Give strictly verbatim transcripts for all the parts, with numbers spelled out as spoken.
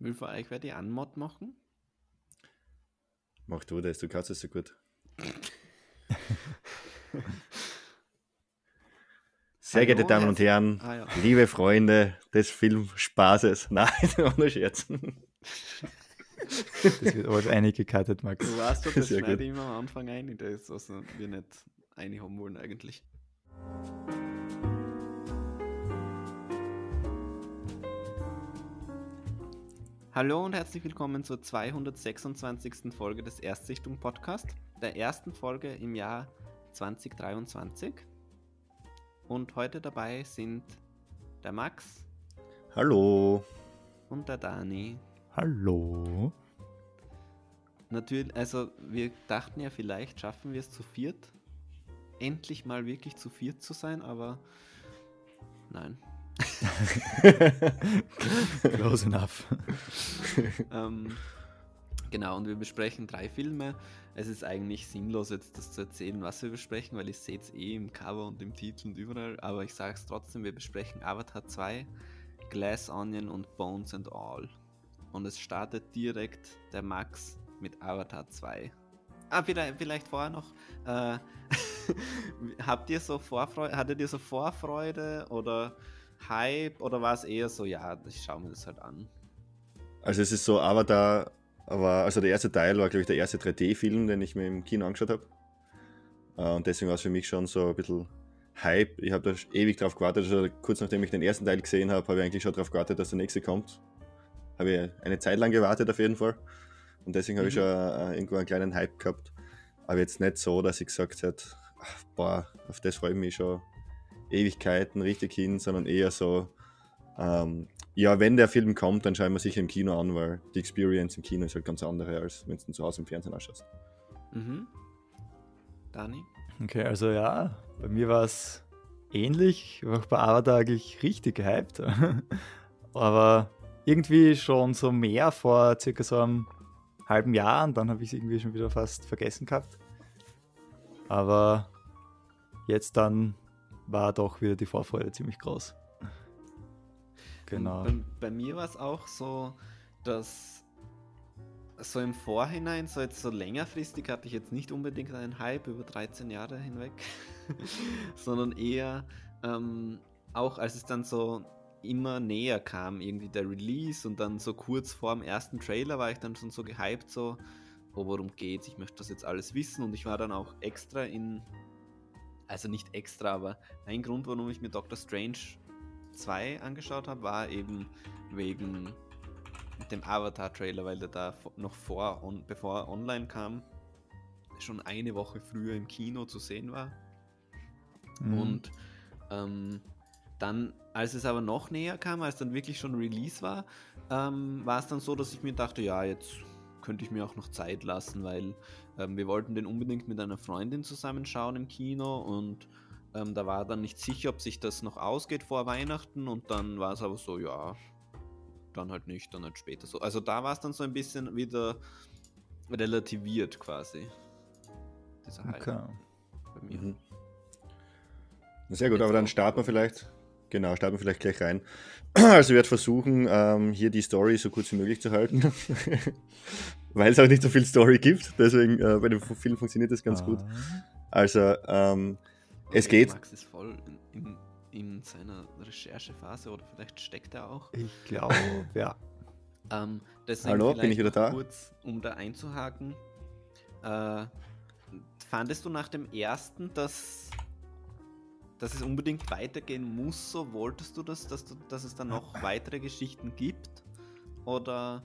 Will für euch wer die Anmod machen? Mach du das, du kannst es so gut. Sehr geehrte Hallo, Damen und herzlich- Herren, Ah, ja. liebe Freunde des Filmspaßes. Nein, ohne Scherz. Das wird alles eingekattet, Max. Du weißt doch, das Sehr schneide gut. ich immer am Anfang ein, das ist, was wir nicht einhaben wollen eigentlich. Hallo und herzlich willkommen zur zweihundertsechsundzwanzigsten Folge des Erstsichtung Podcast, der ersten Folge im Jahr zwanzig dreiundzwanzig. Und heute dabei sind der Max Hallo. und der Dani. Hallo. Natürlich, also wir dachten ja, vielleicht schaffen wir es zu viert, endlich mal wirklich zu viert zu sein, aber nein. Close enough. ähm, genau, und wir besprechen drei Filme. Es ist eigentlich sinnlos, jetzt das zu erzählen, was wir besprechen, weil ich sehe es eh im Cover und im Titel und überall, aber ich sage es trotzdem, wir besprechen Avatar zwei, Glass Onion und Bones and All. Und es startet direkt der Max mit Avatar zwei. Ah, vielleicht, vielleicht vorher noch, äh, habt ihr so Vorfreude, hattet ihr so Vorfreude oder Hype oder war es eher so, ja, ich schaue mir das halt an? Also es ist so, Avatar war, also der erste Teil war, glaube ich, der erste drei D-Film, den ich mir im Kino angeschaut habe. Und deswegen war es für mich schon so ein bisschen Hype. Ich habe da ewig drauf gewartet, also kurz nachdem ich den ersten Teil gesehen habe, habe ich eigentlich schon darauf gewartet, dass der nächste kommt. Habe ich eine Zeit lang gewartet auf jeden Fall. Und deswegen habe ich Mhm. schon äh, irgendwo einen kleinen Hype gehabt. Aber jetzt nicht so, dass ich gesagt hätte, ach, boah, auf das freue ich mich schon Ewigkeiten richtig hin, sondern eher so, ähm, ja, wenn der Film kommt, dann schauen wir sicher im Kino an, weil die Experience im Kino ist halt ganz andere, als wenn du ihn zu Hause im Fernsehen anschaust. Mhm. Dani? Okay, also ja, bei mir war es ähnlich. Ich war auch bei Avatar eigentlich richtig gehypt. Aber irgendwie schon so mehr vor circa so einem halben Jahr und dann habe ich es irgendwie schon wieder fast vergessen gehabt. Aber jetzt dann war doch wieder die Vorfreude ziemlich groß. Genau. Und bei, bei mir war es auch so, dass so im Vorhinein, so jetzt so längerfristig hatte ich jetzt nicht unbedingt einen Hype über dreizehn Jahre hinweg, sondern eher ähm, auch als es dann so immer näher kam, irgendwie der Release und dann so kurz vor dem ersten Trailer war ich dann schon so gehypt, so, oh, worum geht's, ich möchte das jetzt alles wissen und ich war dann auch extra in, also nicht extra, aber ein Grund, warum ich mir Doctor Strange zwei angeschaut habe, war eben wegen dem Avatar-Trailer, weil der da noch vor, on, bevor er online kam, schon eine Woche früher im Kino zu sehen war. Mhm. Und ähm, dann, als es aber noch näher kam, als dann wirklich schon Release war, ähm, war es dann so, dass ich mir dachte, ja, jetzt könnte ich mir auch noch Zeit lassen, weil ähm, wir wollten den unbedingt mit einer Freundin zusammenschauen im Kino und ähm, da war dann nicht sicher, ob sich das noch ausgeht vor Weihnachten und dann war es aber so, ja, dann halt nicht, dann halt später so. Also da war es dann so ein bisschen wieder relativiert quasi. Dieser Hype Okay. bei mir. Mhm. Na, sehr gut, Jetzt aber dann auch. starten wir vielleicht, genau, starten wir vielleicht gleich rein. Also ich werde versuchen, ähm, hier die Story so kurz wie möglich zu halten, weil es auch nicht so viel Story gibt, deswegen äh, bei dem Film funktioniert das ganz Ah. gut. Also, ähm, es Okay, geht, Max ist voll in, in, in seiner Recherchephase oder vielleicht steckt er auch. Ich glaube, ja. Ähm, deswegen Hallo, vielleicht bin ich wieder noch da? kurz, um da einzuhaken. Äh, fandest du nach dem ersten, dass, dass es unbedingt weitergehen muss? So wolltest du das, dass, du, dass es dann noch weitere Geschichten gibt? Oder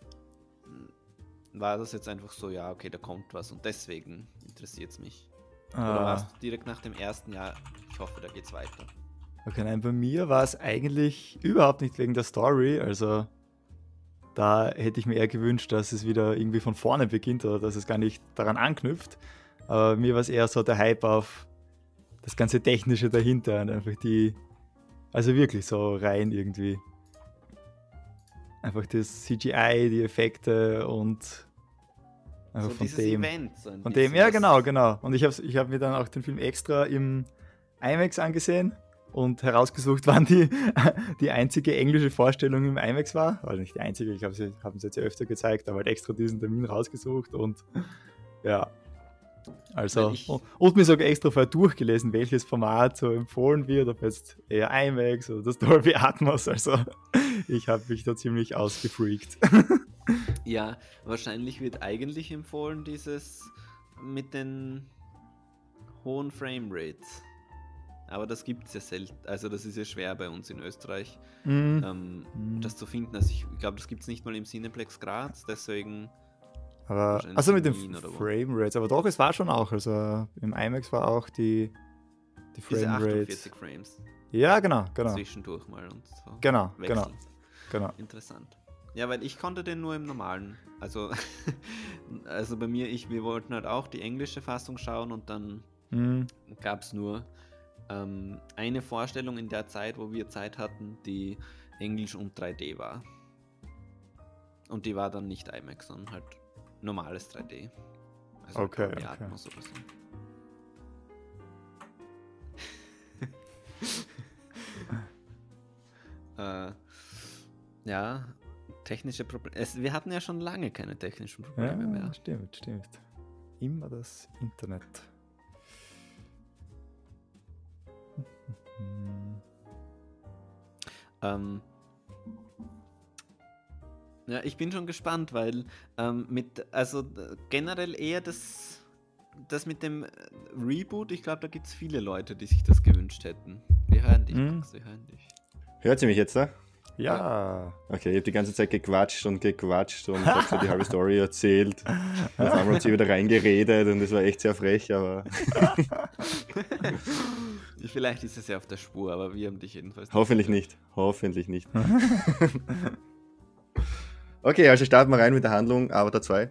war das jetzt einfach so, ja, okay, da kommt was und deswegen interessiert es mich? Oder Ah. warst du direkt nach dem ersten Jahr, ich hoffe, da geht's weiter? Okay, nein, bei mir war es eigentlich überhaupt nicht wegen der Story. Also da hätte ich mir eher gewünscht, dass es wieder irgendwie von vorne beginnt oder dass es gar nicht daran anknüpft. Aber mir war es eher so der Hype auf das ganze Technische dahinter und einfach die, also wirklich so rein irgendwie. Einfach das C G I, die Effekte und einfach So von dieses dem. Event. So ein Von bisschen, dem, ja das- genau, genau. Und ich habe ich hab mir dann auch den Film extra im IMAX angesehen, und herausgesucht, wann die, die einzige englische Vorstellung im IMAX war. Also nicht die einzige, ich glaube, sie haben es jetzt ja öfter gezeigt, aber halt extra diesen Termin rausgesucht und ja. Also, Ich- und, und mir sogar extra vorher durchgelesen, welches Format so empfohlen wird, ob jetzt eher IMAX oder das Dolby Atmos. Also, ich habe mich da ziemlich ausgefreakt. Ja, wahrscheinlich wird eigentlich empfohlen, dieses mit den hohen Framerates. Aber das gibt es ja selten. Also das ist ja schwer bei uns in Österreich, Mhm. ähm, Mhm. das zu finden. Also ich glaube, das gibt es nicht mal im Cineplex Graz, deswegen Aber, wahrscheinlich also mit in den Wien oder wo. Framerates, aber doch, es war schon auch. Also im IMAX war auch die, die diese Framerates. achtundvierzig Frames Ja, genau, genau. zwischendurch mal und so. Genau, wechseln. genau, genau. Interessant. Ja, weil ich konnte den nur im normalen. Also, also bei mir, ich, wir wollten halt auch die englische Fassung schauen und dann Mhm. gab es nur ähm, eine Vorstellung in der Zeit, wo wir Zeit hatten, die Englisch und drei D war. Und die war dann nicht IMAX, sondern halt normales drei D. Also halt Okay, Dolby okay. Atmos oder so. äh, ja, technische Probleme. Wir hatten ja schon lange keine technischen Probleme Ja, mehr. stimmt, stimmt. Immer das Internet. Mhm. Ähm, ja, ich bin schon gespannt, weil ähm, mit, also äh, generell eher das, das mit dem äh, Reboot, ich glaube, da gibt es viele Leute, die sich das gewünscht hätten. Wir hören dich, Mhm. Max, wir hören dich. Hört ihr mich jetzt da? Ja. Okay, ich habe die ganze Zeit gequatscht und gequatscht und habe so die halbe Story erzählt. Und auf einmal hat sie wieder reingeredet und das war echt sehr frech, aber Vielleicht ist es ja auf der Spur, aber wir haben dich jedenfalls. hoffentlich nicht. Hoffentlich nicht. Okay, also starten wir rein mit der Handlung Avatar zwei.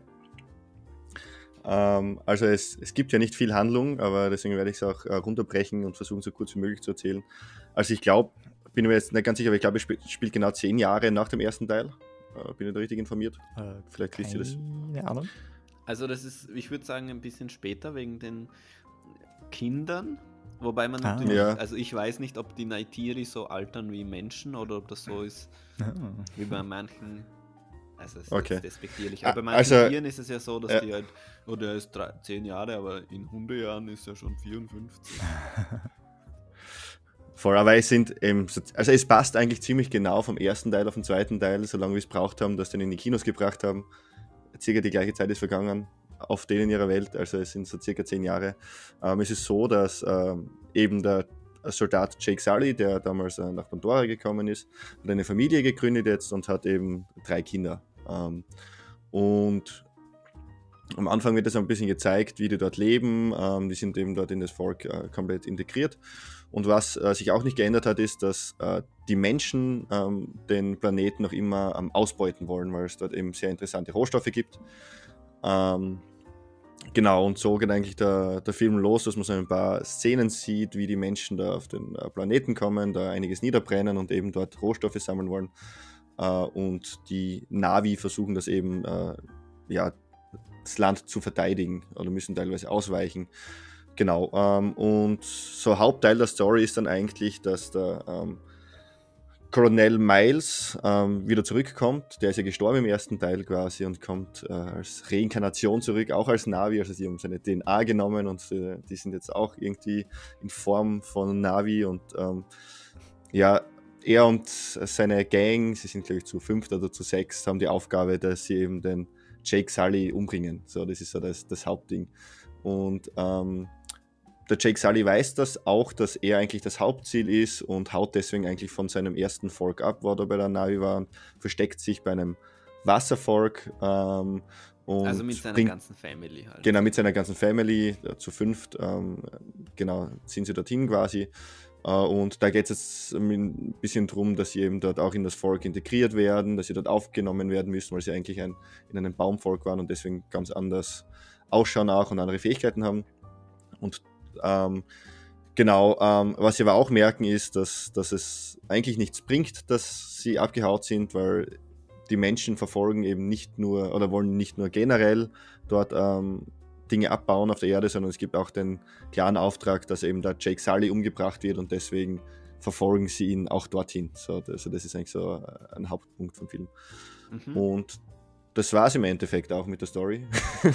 Ähm, also es, es gibt ja nicht viel Handlung, aber deswegen werde ich es auch äh, runterbrechen und versuchen, so kurz wie möglich zu erzählen. Also ich glaube, bin mir jetzt nicht ganz sicher, aber ich glaube, es spielt, spielt genau zehn Jahre nach dem ersten Teil. Äh, bin ich da richtig informiert? Äh, Vielleicht wisst ihr das. Keine Ahnung. Also das ist, ich würde sagen, ein bisschen später wegen den Kindern. Wobei man Ah. natürlich, Ja. also ich weiß nicht, ob die Naitiri so altern wie Menschen oder ob das so ist Ah. wie bei manchen. Also es ist Okay. jetzt despektierlich. Ah, Aber bei manchen also- Tieren ist es ja so, dass Ja. die halt, oh, der ist drei, zehn Jahre, aber in Hundejahren ist er schon vierundfünfzig. Voll, aber es sind eben, so- also es passt eigentlich ziemlich genau vom ersten Teil auf den zweiten Teil, solange wir es braucht haben, dass sie den in die Kinos gebracht haben. Circa die gleiche Zeit ist vergangen auf denen in ihrer Welt, also es sind so circa zehn Jahre. Ähm, es ist so, dass ähm, eben der Soldat Jake Sully, der damals äh, nach Pandora gekommen ist, hat eine Familie gegründet jetzt und hat eben drei Kinder. Ähm, und am Anfang wird das ein bisschen gezeigt, wie die dort leben. Ähm, die sind eben dort in das Volk äh, komplett integriert. Und was äh, sich auch nicht geändert hat, ist, dass äh, die Menschen ähm, den Planeten noch immer ähm, ausbeuten wollen, weil es dort eben sehr interessante Rohstoffe gibt. Ähm, genau, und so geht eigentlich der, der Film los, dass man so ein paar Szenen sieht, wie die Menschen da auf den äh, Planeten kommen, da einiges niederbrennen und eben dort Rohstoffe sammeln wollen. Äh, und die Navi versuchen das eben, äh, ja, das Land zu verteidigen oder müssen teilweise ausweichen. Genau, ähm, und so Hauptteil der Story ist dann eigentlich, dass der ähm, Colonel Miles ähm, wieder zurückkommt. Der ist ja gestorben im ersten Teil quasi und kommt äh, als Reinkarnation zurück, auch als Navi. Also sie haben seine D N A genommen und äh, die sind jetzt auch irgendwie in Form von Navi und ähm, ja, er und seine Gang, sie sind glaube ich zu fünft oder zu sechs, haben die Aufgabe, dass sie eben den Jake Sully umbringen. So, das ist so das, das Hauptding. Und ähm, der Jake Sully weiß das auch, dass er eigentlich das Hauptziel ist und haut deswegen eigentlich von seinem ersten Volk ab, wo er bei der Navi war, und versteckt sich bei einem Wasservolk. Ähm, und Also mit seiner bringt, ganzen Family halt. Genau, mit seiner ganzen Family, äh, zu fünft, ähm, genau, sind sie dorthin quasi. Äh, und da geht es jetzt ein bisschen drum, dass sie eben dort auch in das Volk integriert werden, dass sie dort aufgenommen werden müssen, weil sie eigentlich ein, in einem Baumvolk waren und deswegen ganz anders ausschauen auch und andere Fähigkeiten haben. Und ähm, genau, ähm, was sie aber auch merken ist, dass, dass es eigentlich nichts bringt, dass sie abgehaut sind, weil die Menschen verfolgen eben nicht nur oder wollen nicht nur generell dort ähm, Dinge abbauen auf der Erde, sondern es gibt auch den klaren Auftrag, dass eben der Jake Sully umgebracht wird und deswegen verfolgen sie ihn auch dorthin. So, also das ist eigentlich so ein Hauptpunkt vom Film. Mhm. Und das war es im Endeffekt auch mit der Story.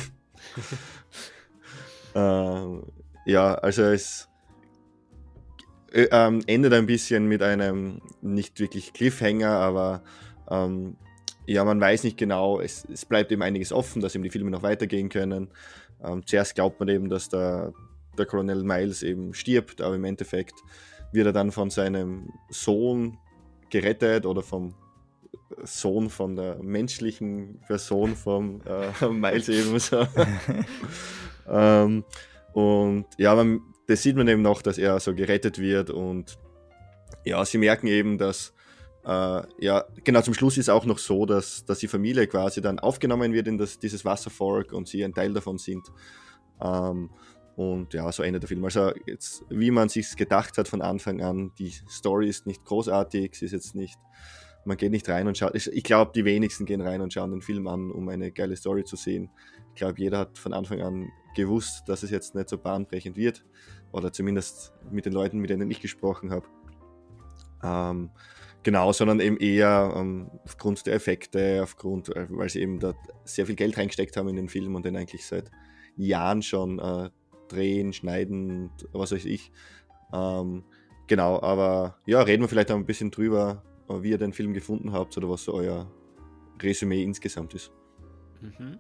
ähm, ja, also es äh, ähm, endet ein bisschen mit einem nicht wirklich Cliffhanger, aber ähm, ja, man weiß nicht genau, es, es bleibt eben einiges offen, dass eben die Filme noch weitergehen können. Ähm, zuerst glaubt man eben, dass der, der Colonel Miles eben stirbt, aber im Endeffekt wird er dann von seinem Sohn gerettet oder vom Sohn von der menschlichen Version vom äh, Miles eben so. ähm, und ja, man, das sieht man eben noch, dass er so gerettet wird und ja, sie merken eben, dass äh, ja, genau zum Schluss ist auch noch so, dass, dass die Familie quasi dann aufgenommen wird in das, dieses Wasservolk und sie ein Teil davon sind. Ähm, und ja, so endet der Film. Also jetzt, wie man sich gedacht hat von Anfang an, die Story ist nicht großartig, sie ist jetzt nicht, man geht nicht rein und schaut, ich, ich glaube, die wenigsten gehen rein und schauen den Film an, um eine geile Story zu sehen. Ich glaube, jeder hat von Anfang an gewusst, dass es jetzt nicht so bahnbrechend wird, oder zumindest mit den Leuten, mit denen ich gesprochen habe. Ähm, genau, sondern eben eher ähm, aufgrund der Effekte, aufgrund, äh, weil sie eben da sehr viel Geld reingesteckt haben in den Film und den eigentlich seit Jahren schon äh, drehen, schneiden, was weiß ich. Ähm, genau, aber ja, reden wir vielleicht auch ein bisschen drüber, wie ihr den Film gefunden habt oder was so euer Resümee insgesamt ist. Mhm.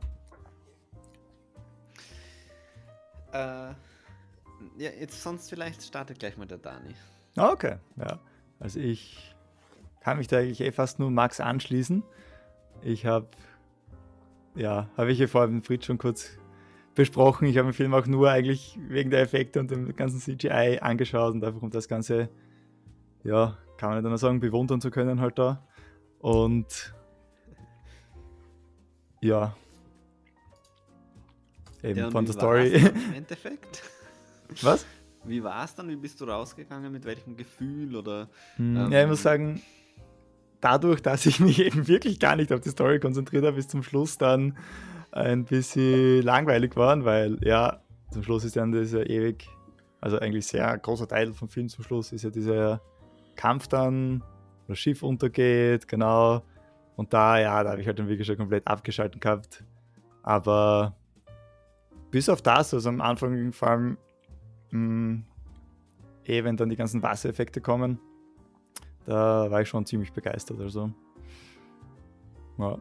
Äh, ja, jetzt sonst vielleicht startet gleich mal der Dani. Okay, ja. Also ich kann mich da eigentlich eh fast nur Max anschließen. Ich habe, ja, habe ich ja vorhin mit Fritz schon kurz besprochen. Ich habe den Film auch nur eigentlich wegen der Effekte und dem ganzen C G I angeschaut und einfach um das Ganze, ja, kann man nicht nur sagen, bewundern zu können halt da. Und ja, eben Ja, von wie der Story. war's dann im Endeffekt? Was? Wie war es dann? Wie bist du rausgegangen? Mit welchem Gefühl? Oder, Hm, ähm, ja, ich muss sagen, dadurch, dass ich mich eben wirklich gar nicht auf die Story konzentriert habe, bis zum Schluss dann ein bisschen langweilig waren, weil ja, zum Schluss ist dann dieser ewig, also eigentlich sehr großer Teil vom Film zum Schluss ist ja dieser Kampf dann, wo das Schiff untergeht, genau. Und da, ja, da habe ich halt dann wirklich schon komplett abgeschaltet gehabt. Aber bis auf das, also am Anfang vor allem, mh, eh, wenn dann die ganzen Wassereffekte kommen, da war ich schon ziemlich begeistert. Also, ja.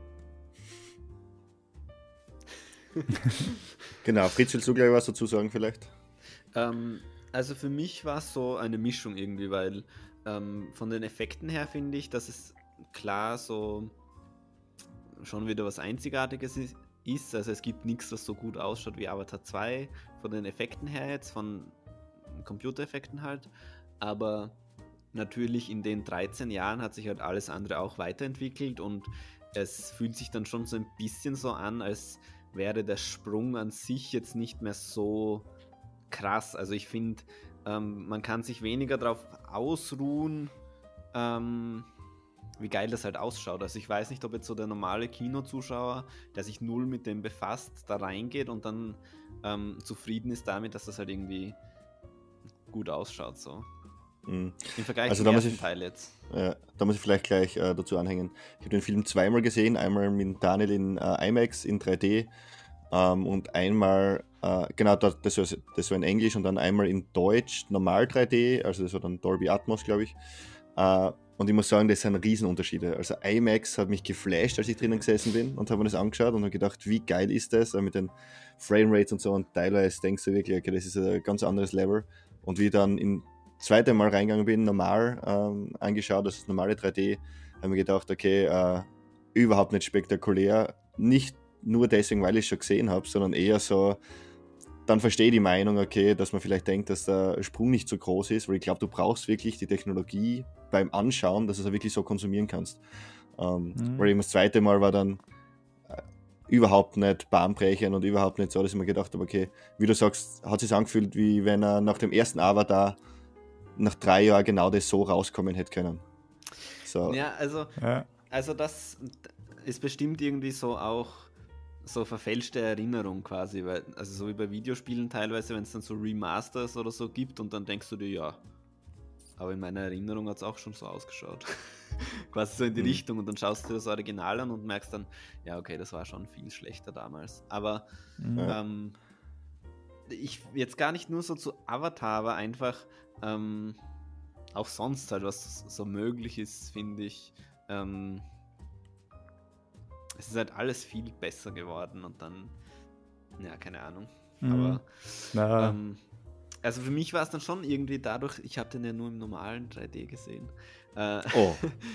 Genau, Fritz, willst du gleich was dazu sagen vielleicht? Ähm, also für mich war es so eine Mischung irgendwie, weil ähm, von den Effekten her finde ich, dass es klar so schon wieder was Einzigartiges ist. ist. Also es gibt nichts, was so gut ausschaut wie Avatar zwei, von den Effekten her jetzt, von Computereffekten halt. Aber natürlich in den dreizehn Jahren hat sich halt alles andere auch weiterentwickelt und es fühlt sich dann schon so ein bisschen so an, als wäre der Sprung an sich jetzt nicht mehr so krass. Also ich finde, ähm, man kann sich weniger darauf ausruhen, ähm, wie geil das halt ausschaut. Also ich weiß nicht, ob jetzt so der normale Kinozuschauer, der sich null mit dem befasst, da reingeht und dann ähm, zufrieden ist damit, dass das halt irgendwie gut ausschaut. So. Mhm. Im Vergleich Also zum da muss ersten ich- Teil jetzt. Ja, da muss ich vielleicht gleich äh, dazu anhängen. Ich habe den Film zweimal gesehen, einmal mit Daniel in äh, IMAX in drei D ähm, und einmal, äh, genau, das, das, war, das war in Englisch und dann einmal in Deutsch, normal drei D, also das war dann Dolby Atmos, glaube ich. Äh, und ich muss sagen, das sind Riesenunterschiede. Also IMAX hat mich geflasht, als ich drinnen gesessen bin und habe mir das angeschaut und habe gedacht, wie geil ist das, äh, mit den Framerates und so, und teilweise denkst du wirklich, okay, das ist ein ganz anderes Level. Und wie ich dann in zweite Mal reingegangen bin, normal ähm, angeschaut, das ist normale drei D, habe mir gedacht, okay, äh, überhaupt nicht spektakulär. Nicht nur deswegen, weil ich es schon gesehen habe, sondern eher so, dann verstehe ich die Meinung, okay, dass man vielleicht denkt, dass der Sprung nicht so groß ist, weil ich glaube, du brauchst wirklich die Technologie beim Anschauen, dass du es auch wirklich so konsumieren kannst. Ähm, Mhm. Weil eben das zweite Mal war dann äh, überhaupt nicht bahnbrechend und überhaupt nicht so, dass ich mir gedacht habe, okay, wie du sagst, hat es sich angefühlt, wie wenn er nach dem ersten Avatar nach drei Jahren genau das so rauskommen hätte können. So. Ja, also, Ja. also das ist bestimmt irgendwie so auch so verfälschte Erinnerung quasi, weil, also so wie bei Videospielen teilweise, wenn es dann so Remasters oder so gibt und dann denkst du dir, ja, aber in meiner Erinnerung hat es auch schon so ausgeschaut. Quasi so in die Mhm. Richtung und dann schaust du das Original an und merkst dann, ja okay, das war schon viel schlechter damals. Aber Mhm. Ja. ähm, ich jetzt gar nicht nur so zu Avatar, aber einfach ähm, auch sonst halt, was so möglich ist, finde ich. Ähm, es ist halt alles viel besser geworden und dann, ja, keine Ahnung. Mhm. Aber Na, ähm, also für mich war es dann schon irgendwie dadurch, ich habe den ja nur im normalen drei D gesehen, äh, Oh,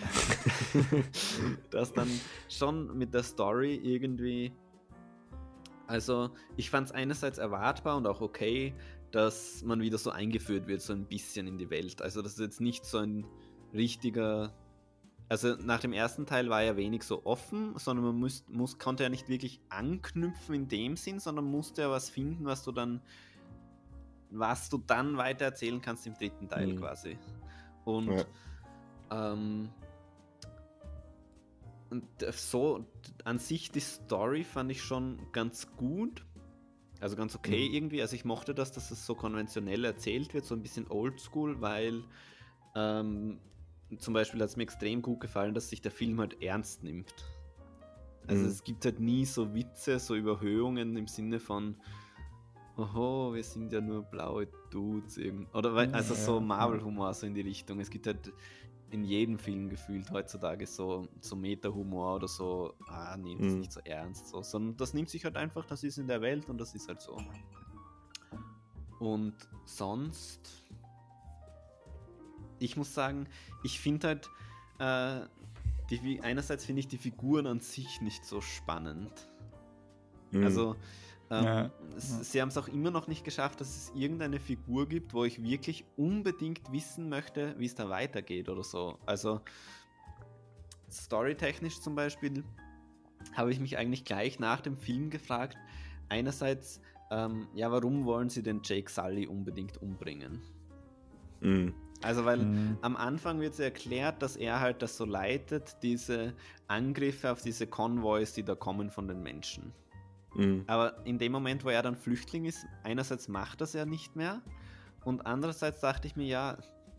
dass dann schon mit der Story irgendwie, also ich fand es einerseits erwartbar und auch okay, dass man wieder so eingeführt wird, so ein bisschen in die Welt. Also das ist jetzt nicht so ein richtiger, also nach dem ersten Teil war ja wenig so offen, sondern man muss, muss, konnte ja nicht wirklich anknüpfen in dem Sinn, sondern musste ja was finden, was du dann, was du dann weiter erzählen kannst im dritten Teil Mhm. quasi. Und ja. ähm, und so an sich die Story fand ich schon ganz gut. Also ganz okay Mhm. irgendwie. Also ich mochte das, dass es so konventionell erzählt wird, so ein bisschen oldschool, weil ähm, zum Beispiel hat es mir extrem gut gefallen, dass sich der Film halt ernst nimmt. Also Mhm. es gibt halt nie so Witze, so Überhöhungen im Sinne von oho, wir sind ja nur blaue Dudes. Irgend oder wei- also so Ja, Marvel-Humor so in die Richtung. Es gibt halt in jedem Film gefühlt heutzutage so, so Meta-Humor oder so, ah, nee, das ist Mhm. nicht so ernst, so, sondern das nimmt sich halt einfach, das ist in der Welt und das ist halt so. Und sonst, ich muss sagen, ich finde halt, äh, die, Fi- einerseits finde ich die Figuren an sich nicht so spannend. Mhm. Also, ähm, Ja. s- sie haben es auch immer noch nicht geschafft, dass es irgendeine Figur gibt, wo ich wirklich unbedingt wissen möchte, wie es da weitergeht oder so. Also, storytechnisch zum Beispiel habe ich mich eigentlich gleich nach dem Film gefragt, einerseits, ähm, ja, warum wollen sie den Jake Sully unbedingt umbringen? Mhm. Also, weil Mhm. am Anfang wird so erklärt, dass er halt das so leitet, diese Angriffe auf diese Konvois, die da kommen von den Menschen. Mhm. Aber in dem Moment, wo er dann Flüchtling ist, einerseits macht das er nicht mehr und andererseits dachte ich mir, ja,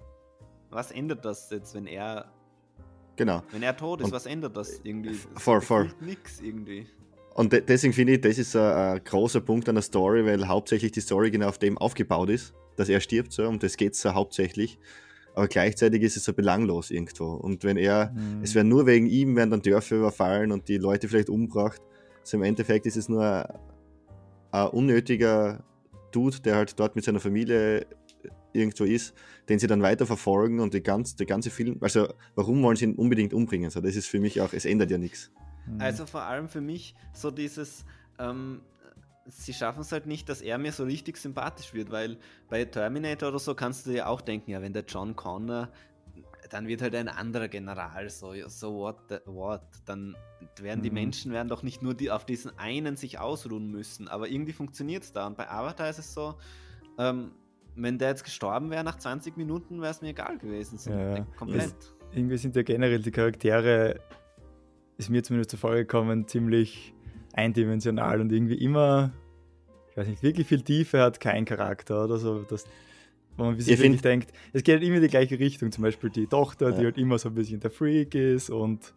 was ändert das jetzt, wenn er, Genau. wenn er tot ist, Und- was ändert das irgendwie? voll, voll. Nix irgendwie. Und de deswegen finde ich, das ist ein, ein großer Punkt an der Story, weil hauptsächlich die Story genau auf dem aufgebaut ist, dass er stirbt, so, um das geht es so hauptsächlich. Aber gleichzeitig ist es so belanglos irgendwo. Und wenn er, Mhm. es wäre nur wegen ihm, werden dann Dörfer überfallen und die Leute vielleicht umgebracht. So im Endeffekt ist es nur ein, ein unnötiger Dude, der halt dort mit seiner Familie irgendwo ist, den sie dann weiter verfolgen und die ganze, der ganze Film, also warum wollen sie ihn unbedingt umbringen? So, das ist für mich auch, es ändert ja nichts. Mhm. Also vor allem für mich so dieses, ähm, sie schaffen es halt nicht, dass er mir so richtig sympathisch wird, weil bei Terminator oder so kannst du dir auch denken, ja, wenn der John Connor, dann wird halt ein anderer General, so, so what, the, what, dann werden die Mhm. Menschen werden doch nicht nur die, auf diesen einen sich ausruhen müssen, aber irgendwie funktioniert es da und bei Avatar ist es so, ähm, wenn der jetzt gestorben wäre nach zwanzig Minuten, wäre es mir egal gewesen, so Ja, ja. komplett. Irgendwie sind ja generell die Charaktere, ist mir zumindest zur Folge gekommen, ziemlich eindimensional und irgendwie immer, ich weiß nicht, wirklich viel Tiefe hat kein Charakter oder so, dass, wo man sich Ich wirklich find- denkt, es geht halt immer in die gleiche Richtung, zum Beispiel die Tochter, die Ja. halt immer so ein bisschen der Freak ist und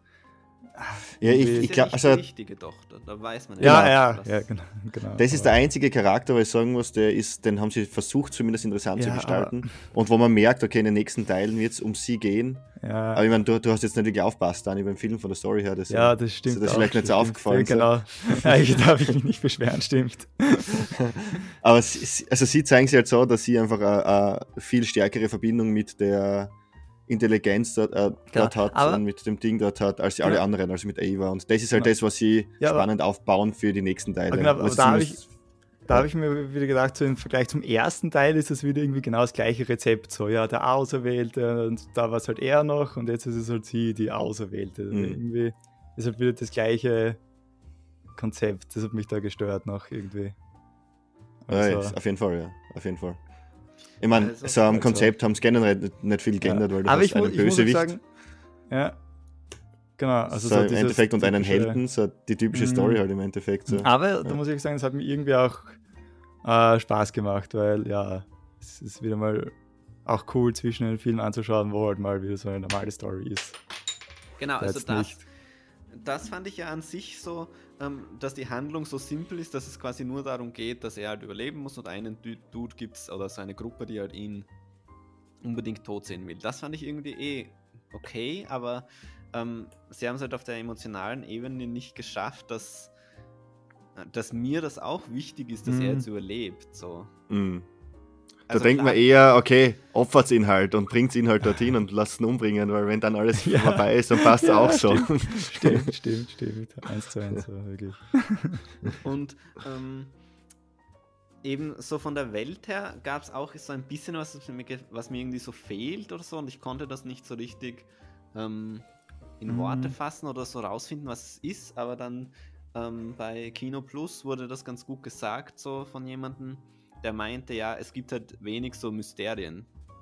Ja, ich, irgendwie- Das ich ist ja glaube, nicht also die richtige Tochter, da weiß man ja, Genau. ja, was- ja, genau, genau. das ist aber- der einzige Charakter, wo ich sagen muss, der ist, den haben sie versucht, zumindest interessant zu Ja, gestalten. Und wo man merkt, okay, in den nächsten Teilen wird es um sie gehen. Ja, Aber ich meine, du, du hast jetzt nicht wirklich aufpasst, Dani, beim Film von der Story her. Das, ja, das stimmt. Ist dir das auch, vielleicht nicht so das aufgefallen? Stimmt, genau. Eigentlich darf ich mich nicht beschweren, stimmt. Aber sie, also sie zeigen sich halt so, dass sie einfach eine, eine viel stärkere Verbindung mit der Intelligenz dort, äh, dort hat aber- und mit dem Ding dort hat, als Genau. alle anderen, also mit Ava. Und das ist halt Genau. das, was sie Ja, aber- spannend aufbauen für die nächsten Teile. Genau, aber Was da hab zumindest- Da habe ich mir wieder gedacht, so im Vergleich zum ersten Teil ist das wieder irgendwie genau das gleiche Rezept. So, ja, der Auserwählte und da war es halt er noch und jetzt ist es halt sie, die Auserwählte. Also Mhm. irgendwie ist halt wieder das gleiche Konzept. Das hat mich da gestört noch irgendwie. Ja, Also, ja, auf jeden Fall, ja. Auf jeden Fall. Ich meine, Also- so am also- Konzept haben sie generell nicht, nicht viel geändert, weil du aber hast ich, mu einen ich muss auch Bösewicht sagen, ja, genau. Also so so im dieses Endeffekt und einen typische- Helden, so die typische Mhm. Story halt im Endeffekt. So. Aber da Ja. muss ich sagen, es hat mir irgendwie auch äh, Spaß gemacht, weil ja, es ist wieder mal auch cool, zwischen den Filmen anzuschauen, wo halt mal wieder so eine normale Story ist. Genau, also Jetzt das, nicht. das fand ich ja an sich so, ähm, dass die Handlung so simpel ist, dass es quasi nur darum geht, dass er halt überleben muss und einen Du- Dude gibt's oder so eine Gruppe, die halt ihn unbedingt tot sehen will. Das fand ich irgendwie eh okay, aber ähm, sie haben es halt auf der emotionalen Ebene nicht geschafft, dass, dass mir das auch wichtig ist, dass Mhm. er jetzt überlebt. So. Mhm. Da Also denkt man klar, eher, okay, opfert's ihn halt und bringt's ihn halt dorthin und lasst ihn umbringen, weil wenn dann alles Ja. vorbei ist, dann passt es Ja, auch so. Stimmt, stimmt, stimmt. Eins zu eins, so, wirklich. Und ähm, eben so von der Welt her gab es auch so ein bisschen was, was mir, ge- was mir irgendwie so fehlt oder so und ich konnte das nicht so richtig ähm, in Mhm. Worte fassen oder so rausfinden, was es ist, aber dann ähm, bei Kino Plus wurde das ganz gut gesagt, so von jemandem, der meinte, ja, es gibt halt wenig so Mysterien.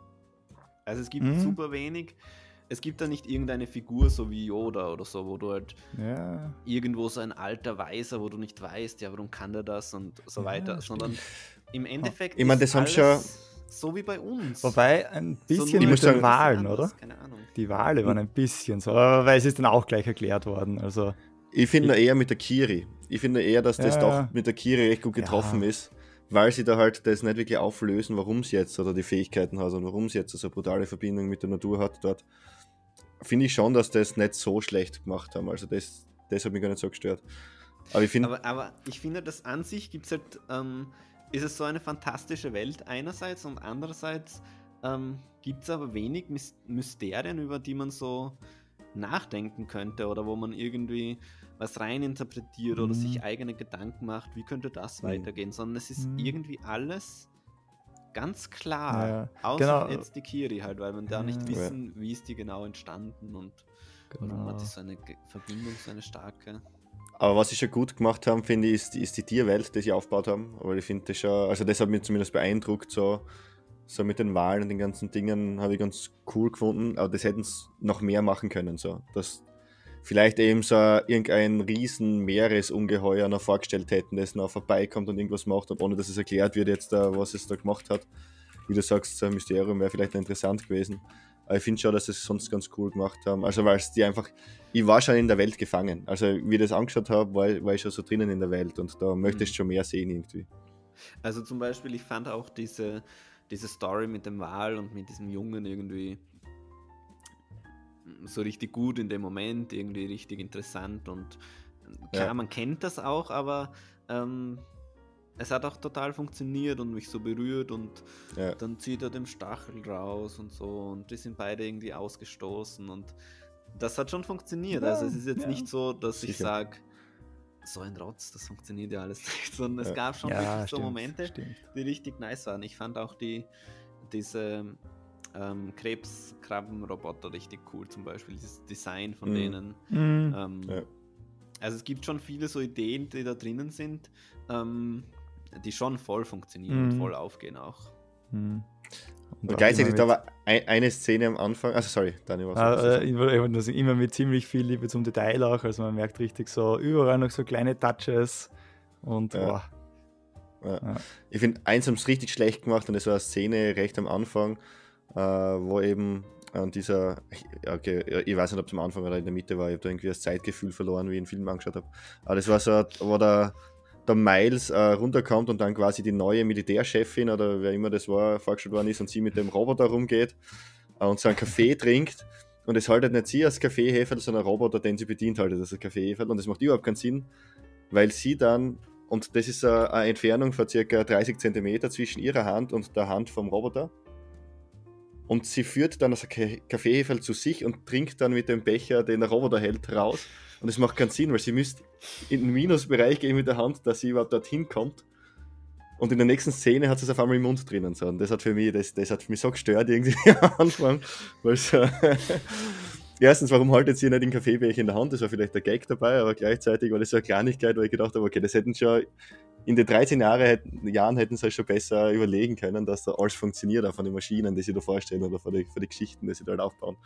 Also es gibt Mhm. super wenig. Es gibt da nicht irgendeine Figur so wie Yoda oder so, wo du halt Ja, irgendwo so ein alter Weiser, wo du nicht weißt, ja, warum kann der das und so Ja, weiter, stimmt. sondern im Endeffekt Ich mein, ist das haben alles schon- so wie bei uns. wobei ein bisschen nur Ich mit muss den sagen- ein bisschen Wahlen, anders, oder? Keine Ahnung. Die Wale waren ein bisschen so, aber weil es ist dann auch gleich erklärt worden. Also, Ich finde eher mit der Kiri. Ich finde eher, dass das Ja, doch ja. mit der Kiri recht gut getroffen Ja. ist, weil sie da halt das nicht wirklich auflösen, warum sie jetzt oder die Fähigkeiten hat und warum sie jetzt so eine brutale Verbindung mit der Natur hat dort. Finde ich schon, dass das nicht so schlecht gemacht haben. Also das, das hat mich gar nicht so gestört. Aber ich finde, Aber, aber ich finde, dass an sich gibt es halt, ähm, ist es so eine fantastische Welt einerseits und andererseits ähm, gibt es aber wenig Mys Mysterien, über die man so nachdenken könnte oder wo man irgendwie was reininterpretiert oder Mhm. sich eigene Gedanken macht, wie könnte das Mhm. weitergehen, sondern es ist Mhm. irgendwie alles ganz klar, Ja, außer genau. jetzt die Kiri halt, weil wir da nicht Ja. wissen, wie ist die genau entstanden und warum genau. hat die so eine Ge- Verbindung, so eine starke. aber was sie schon gut gemacht haben, finde ich, ist, die- ist die Tierwelt, die sie aufgebaut haben. Aber ich finde das schon, also das hat mich zumindest beeindruckt, so, so mit den Wahlen und den ganzen Dingen habe ich ganz cool gefunden. Aber das hätten sie noch mehr machen können, so. Dass vielleicht eben so irgendein riesen Meeresungeheuer noch vorgestellt hätten, das noch vorbeikommt und irgendwas macht, und ohne dass es erklärt wird jetzt, da, was es da gemacht hat. Wie du sagst, so ein Mysterium wäre vielleicht noch interessant gewesen. Aber ich finde schon, dass sie es sonst ganz cool gemacht haben. Also weil es die einfach, ich war schon in der Welt gefangen. Also wie ich das angeschaut habe, war, war ich schon so drinnen in der Welt und da möchtest du schon mehr sehen irgendwie. Also zum Beispiel, ich fand auch diese, diese Story mit dem Wal und mit diesem Jungen irgendwie so richtig gut in dem Moment, irgendwie richtig interessant und klar, Ja. man kennt das auch, aber ähm, es hat auch total funktioniert und mich so berührt und Ja. dann zieht er den Stachel raus und so und die sind beide irgendwie ausgestoßen und das hat schon funktioniert. Ja, Also es ist jetzt ja. nicht so, dass ich Sicher. sage, so ein Rotz, das funktioniert ja alles nicht, sondern es Ja. gab schon Ja, wirklich so stimmt, Momente, stimmt. die richtig nice waren. Ich fand auch die, diese ähm, Krebskrabbenroboter richtig cool, zum Beispiel dieses Design von Mhm. denen. Mhm. Ähm, Ja. Also es gibt schon viele so Ideen, die da drinnen sind, ähm, die schon voll funktionieren und Mhm. voll aufgehen auch. Mhm. Und auch gleichzeitig, immer da mit- war ein, eine Szene am Anfang, also sorry, Daniel, was Ah, wolltest du äh, sagen? ich wollte einfach nur sagen, immer mit ziemlich viel Liebe zum Detail auch. Also man merkt richtig so überall noch so kleine Touches und Ja. boah. Ja. Ja. Ich finde, eins haben es richtig schlecht gemacht und das war eine Szene recht am Anfang, äh, wo eben an dieser, okay, ich weiß nicht, ob es am Anfang oder in der Mitte war, ich habe da irgendwie das Zeitgefühl verloren, wie ich den Film angeschaut habe. Aber das war so, wo der, der Miles äh, runterkommt und dann quasi die neue Militärchefin oder wer immer das war, vorgestellt worden ist und sie mit dem Roboter rumgeht äh, und so einen Kaffee trinkt. Und es haltet nicht sie als Kaffeeheferl, sondern ein Roboter, den sie bedient, haltet als Kaffeeheferl. Und das macht überhaupt keinen Sinn, weil sie dann, und das ist eine, eine Entfernung von ca. dreißig Zentimeter zwischen ihrer Hand und der Hand vom Roboter. Und sie führt dann das Kaffeeheferl zu sich und trinkt dann mit dem Becher, den der Roboter hält, raus. Und das macht keinen Sinn, weil sie müsste in den Minusbereich gehen mit der Hand, dass sie überhaupt dorthin kommt. Und in der nächsten Szene hat sie es auf einmal im Mund drinnen. So. Und das hat für mich, das, das hat mich so gestört irgendwie am Anfang. Weil so erstens, warum haltet sie nicht den Kaffeebecher in der Hand? Das war vielleicht der Gag dabei, aber gleichzeitig war das so eine Kleinigkeit, weil ich gedacht habe, okay, das hätten schon in den dreizehn Jahre hätten, Jahren hätten sie schon besser überlegen können, dass da alles funktioniert, auch von den Maschinen, die sie da vorstellen oder von den, von den Geschichten, die sie da halt aufbauen.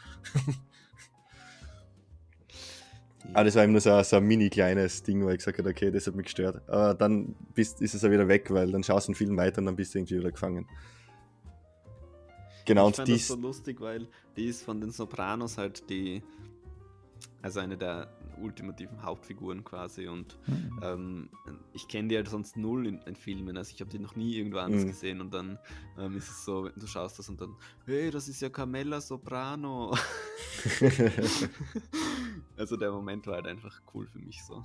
Aber das war eben nur so, so ein mini kleines Ding, wo ich gesagt habe, okay, das hat mich gestört. Aber dann bist, ist es auch wieder weg, weil dann schaust du einen Film weiter und dann bist du irgendwie wieder gefangen. Genau, Ich und fand die das so ist, lustig, weil die ist von den Sopranos halt die, also eine der ultimativen Hauptfiguren quasi und Mhm. ähm, ich kenne die halt sonst null in, in Filmen, also ich habe die noch nie irgendwo anders Mhm. gesehen und dann ähm, ist es so, du schaust das und dann, hey, das ist ja Carmella Soprano. Also der Moment war halt einfach cool für mich so.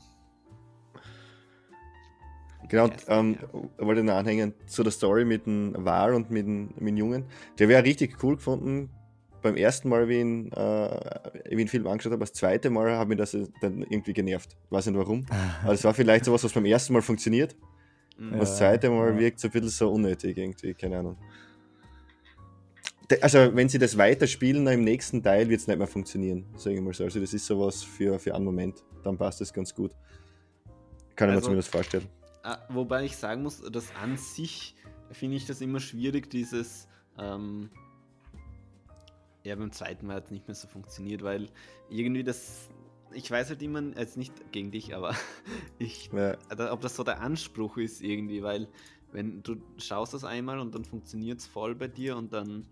genau, und, Casting, ähm, ja. wollte noch anhängen zu der Story mit dem Var und mit dem, mit dem Jungen. Der wäre richtig cool gefunden. Beim ersten Mal, wie ich ihn, äh, wie ich den Film angeschaut habe, das zweite Mal hat mich das dann irgendwie genervt. Ich weiß nicht warum. Aber es war vielleicht sowas, was beim ersten Mal funktioniert. Mhm. Und das Ja, zweite Mal ja. wirkt so ein bisschen so unnötig irgendwie, keine Ahnung. De- Also, wenn sie das weiterspielen, dann im nächsten Teil wird es nicht mehr funktionieren, sage ich mal so. Also, das ist sowas für, für einen Moment. Dann passt das ganz gut. Kann ich mir Also, zumindest vorstellen. Ah, wobei ich sagen muss, dass an sich finde ich das immer schwierig, dieses, ähm, ja, beim zweiten Mal hat es nicht mehr so funktioniert, weil irgendwie das, ich weiß halt immer, jetzt nicht gegen dich, aber ich, Ja, da- ob das so der Anspruch ist irgendwie, weil wenn du schaust das einmal und dann funktioniert es voll bei dir und dann,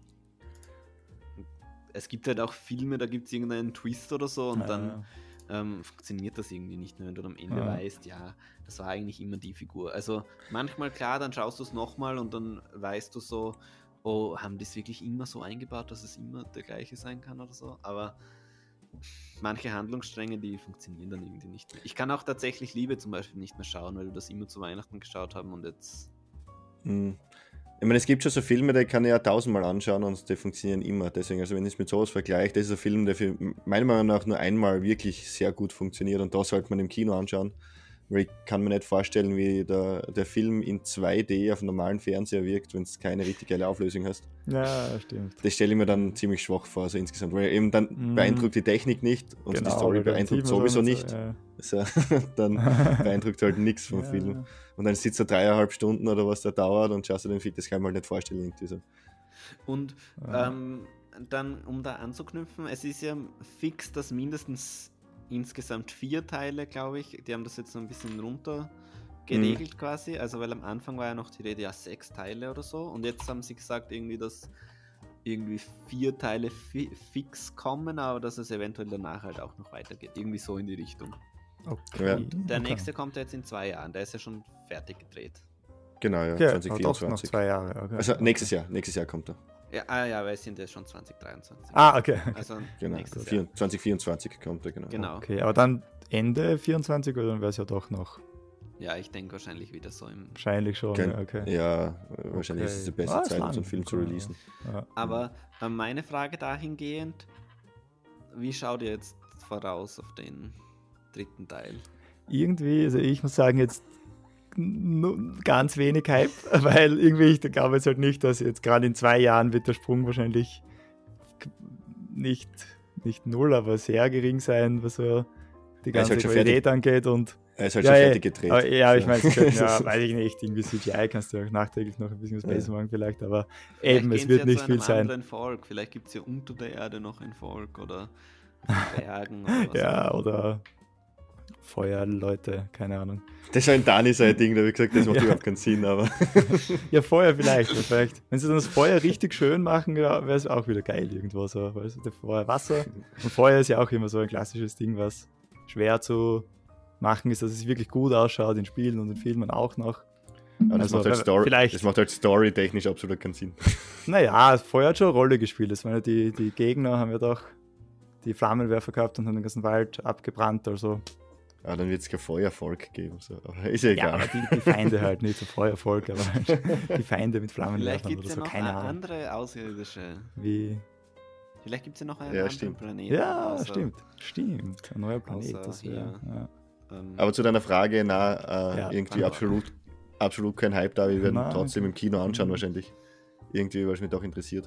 es gibt halt auch Filme, da gibt es irgendeinen Twist oder so und Ja, dann ja. ähm, funktioniert das irgendwie nicht mehr, wenn du am Ende Ja. weißt, ja, das war eigentlich immer die Figur. Also manchmal, klar, dann schaust du es nochmal und dann weißt du so, oh, haben die es wirklich immer so eingebaut, dass es immer der gleiche sein kann oder so, aber manche Handlungsstränge, die funktionieren dann irgendwie nicht mehr. Ich kann auch tatsächlich Liebe zum Beispiel nicht mehr schauen, weil wir das immer zu Weihnachten geschaut haben und jetzt, hm. Ich meine, es gibt schon so Filme, die kann ich ja tausendmal anschauen und die funktionieren immer. Deswegen, also wenn ich es mit sowas vergleiche, das ist ein Film, der für meiner Meinung nach nur einmal wirklich sehr gut funktioniert und da sollte man im Kino anschauen. Weil ich kann mir nicht vorstellen, wie der, der Film in zwei D auf einem normalen Fernseher wirkt, wenn es keine richtig geile Auflösung hast. Ja, stimmt. Das stelle ich mir dann ziemlich schwach vor, so insgesamt. Weil eben dann Mhm. beeindruckt die Technik nicht und die Genau, Story weil dann beeindruckt sieht man sowieso schon nicht. so, ja. So, dann beeindruckt halt nichts vom Ja. Film. Und dann sitzt er dreieinhalb Stunden oder was der dauert und schaust du den Film, das kann ich mir halt nicht vorstellen. Irgendwie so. und Ja. ähm, dann, um da anzuknüpfen, es ist ja fix, dass mindestens insgesamt vier Teile, glaube ich, die haben das jetzt so ein bisschen runter geregelt quasi, also weil am Anfang war ja noch die Rede, ja, sechs Teile oder so und jetzt haben sie gesagt irgendwie, dass irgendwie vier Teile fi fix kommen, aber dass es eventuell danach halt auch noch weitergeht, irgendwie so in die Richtung. Okay. Ja. Der okay. nächste kommt jetzt in zwei Jahren, der ist ja schon fertig gedreht. Genau, ja, Okay, zwanzig aber doch noch vierundzwanzig. zwei Jahre. Okay. Also okay. nächstes Jahr, nächstes Jahr kommt er. Ja, ah, ja, weil es sind ja schon zwanzig dreiundzwanzig. Ah, okay. okay. Also Genau, nächstes Jahr. vier- zwanzig vierundzwanzig kommt er, genau. Genau. Okay, aber dann Ende vierundzwanzig oder dann wäre es ja doch noch. Ja, ich denke wahrscheinlich wieder so im. Wahrscheinlich schon. Kein- Ja, okay. Ja, wahrscheinlich ist es die Okay. beste Ah, ist Zeit, um lang. so einen Film zu Okay, releasen. Ja. Aber äh, meine Frage dahingehend: Wie schaut ihr jetzt voraus auf den dritten Teil? Irgendwie, also ich muss sagen, jetzt nu- ganz wenig Hype, weil irgendwie ich glaube jetzt halt nicht, dass jetzt gerade in zwei Jahren wird der Sprung wahrscheinlich k- nicht, nicht null, aber sehr gering sein, was so die Er ist ganze halt schon Qualität angeht und Er ist halt ja, schon ja, fertig gedreht. aber, ja, ich So. meine, sie könnten ja, weiß ich nicht, irgendwie C G I kannst du ja auch nachträglich noch ein bisschen was Ja. besser machen vielleicht, aber Vielleicht eben, gehen es sie wird ja nicht zu viel einem sein. anderen Volk. Vielleicht gibt es ja unter der Erde noch ein Volk oder auf den Bergen oder was Ja, auch immer. oder Feuerleute, keine Ahnung. Das war ein Dani sein Ding, da habe ich gesagt, das macht Ja. überhaupt keinen Sinn, aber Ja, Feuer vielleicht, weil vielleicht. Wenn sie dann das Feuer richtig schön machen, ja, wäre es auch wieder geil irgendwo so. Weißt du, der Feuer, Wasser. Und Feuer ist ja auch immer so ein klassisches Ding, was schwer zu machen ist, dass es wirklich gut ausschaut in Spielen und in Filmen auch noch. Aber das, Also, macht halt wer- Story, vielleicht- das macht halt storytechnisch absolut keinen Sinn. Naja, das Feuer hat schon eine Rolle gespielt. Das waren ja die, die Gegner, haben ja doch die Flammenwerfer gehabt und haben den ganzen Wald abgebrannt. Also, Ah, dann wird es kein Feuervolk geben. So. Aber ist ja ja, egal. aber die, die Feinde halt, nicht so Feuervolk, aber halt die Feinde mit Vielleicht Flammenwerfern gibt oder es ja so, noch keine eine Ahnung. andere Außerirdische. Wie. Vielleicht gibt es ja noch einen Ja, anderen stimmt. Planeten. Ja, außer- stimmt. Stimmt. Ein neuer Planet. außer Das wär, ja. ähm, Aber zu deiner Frage, na, äh, Ja, irgendwie aber- absolut, absolut kein Hype da. Wir werden Nein, trotzdem im Kino anschauen Mhm. wahrscheinlich. Irgendwie, weil es mich doch interessiert.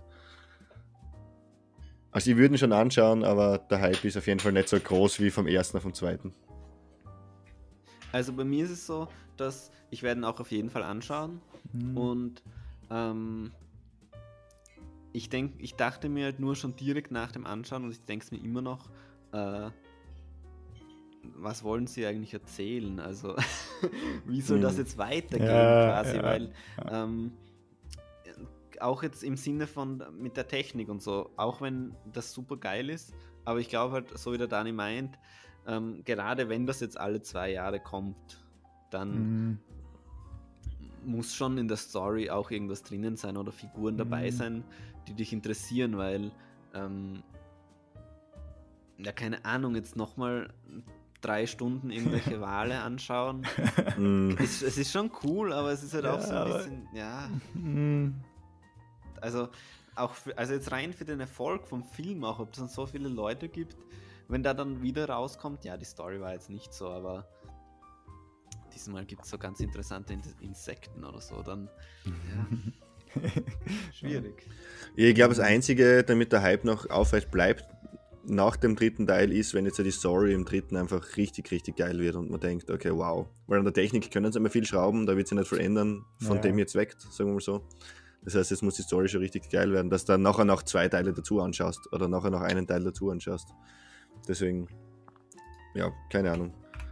Also ich würde ihn schon anschauen, aber der Hype ist auf jeden Fall nicht so groß wie vom ersten auf dem zweiten. Also bei mir ist es so, dass ich werde ihn auch auf jeden Fall anschauen. Mhm. Und ähm, ich denke, ich dachte mir halt nur schon direkt nach dem Anschauen und ich denke es mir immer noch, äh, was wollen sie eigentlich erzählen? Also wie soll das Mhm. jetzt weitergehen Ja, quasi? ja, Weil ja. ähm, auch jetzt im Sinne von mit der Technik und so, auch wenn das super geil ist, aber ich glaube halt, so wie der Dani meint, ähm, gerade wenn das jetzt alle zwei Jahre kommt, dann Mhm. muss schon in der Story auch irgendwas drinnen sein oder Figuren dabei Mhm. sein, die dich interessieren, weil ähm, ja, keine Ahnung, jetzt nochmal drei Stunden irgendwelche Wale anschauen. Mm, Es, es ist schon cool, aber es ist halt auch Ja, so ein aber- bisschen, ja, Mhm. also auch für, also jetzt rein für den Erfolg vom Film, auch ob es dann so viele Leute gibt, wenn da dann wieder rauskommt, ja, die Story war jetzt nicht so, aber diesmal gibt es so ganz interessante In- Insekten oder so, dann, ja, schwierig. ich glaube, das Einzige, damit der Hype noch aufrecht bleibt, nach dem dritten Teil ist, wenn jetzt ja die Story im dritten einfach richtig, richtig geil wird und man denkt, okay, wow. Weil an der Technik können sie immer viel schrauben, da wird sich nicht viel ändern, von Ja. dem jetzt weg, sagen wir mal so. Das heißt, jetzt muss die Story schon richtig geil werden, dass du dann nachher noch zwei Teile dazu anschaust oder nachher noch einen Teil dazu anschaust. Deswegen, ja, keine Ahnung.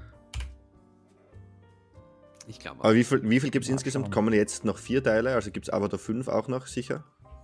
Ich glaube auch. Aber wie viel, wie viel gibt es Mal insgesamt? schauen. Kommen jetzt noch vier Teile? Also gibt es Avatar fünf auch noch, sicher?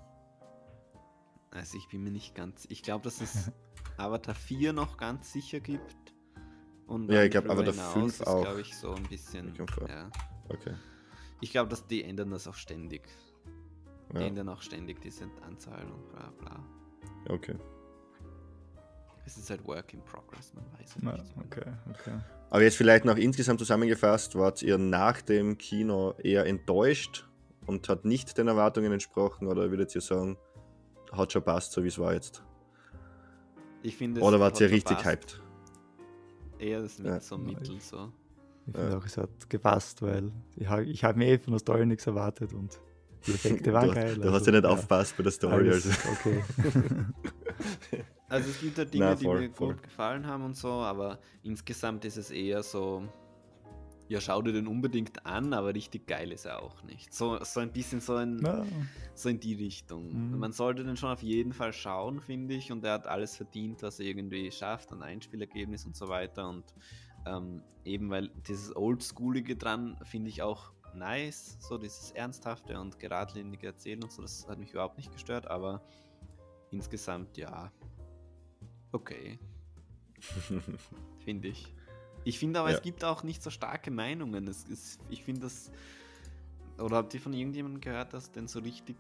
Also ich bin mir nicht ganz, ich glaube, dass es Avatar vier noch ganz sicher gibt. Und Ja, dann ich glaub, darüber Avatar hinaus fünf ist, auch. glaube ich, so ein bisschen, Ich komm vor. ja. Okay. Ich glaube, dass die ändern das auch ständig. Die Ja, ändern auch ständig diese Anzahl und bla bla. okay. Es ist halt Work in Progress, man weiß ja Ja, nicht. okay, okay. Aber jetzt vielleicht noch insgesamt zusammengefasst, wart ihr nach dem Kino eher enttäuscht und hat nicht den Erwartungen entsprochen oder würdet ihr sagen, hat schon passt, so wie es war jetzt? Ich finde, es Oder wart hat ihr schon richtig passt. hyped? Eher das mit Ja. so Mittel so. Ich Ja. finde auch, es hat gepasst, weil ich habe ich hab mir eh von der Story nichts erwartet und die Effekte waren du, geil. Du hast also, ja nicht ja, aufgepasst bei der Story. alles Also. okay. Also es gibt halt Dinge, Na, die voll, mir voll. gut gefallen haben und so, aber insgesamt ist es eher so, ja, schau dir den unbedingt an, aber richtig geil ist er auch nicht. So, so ein bisschen so, ein, Ja, so in die Richtung. Mhm. Man sollte den schon auf jeden Fall schauen, finde ich, und er hat alles verdient, was er irgendwie schafft, an Einspielergebnis und so weiter. Und ähm, eben, weil dieses Oldschoolige dran finde ich auch nice, so dieses ernsthafte und geradlinige Erzählen und so, das hat mich überhaupt nicht gestört, aber insgesamt, ja, okay, finde ich. Ich finde aber, Ja. es gibt auch nicht so starke Meinungen. Es ist, ich finde das, oder habt ihr von irgendjemandem gehört, dass den so richtig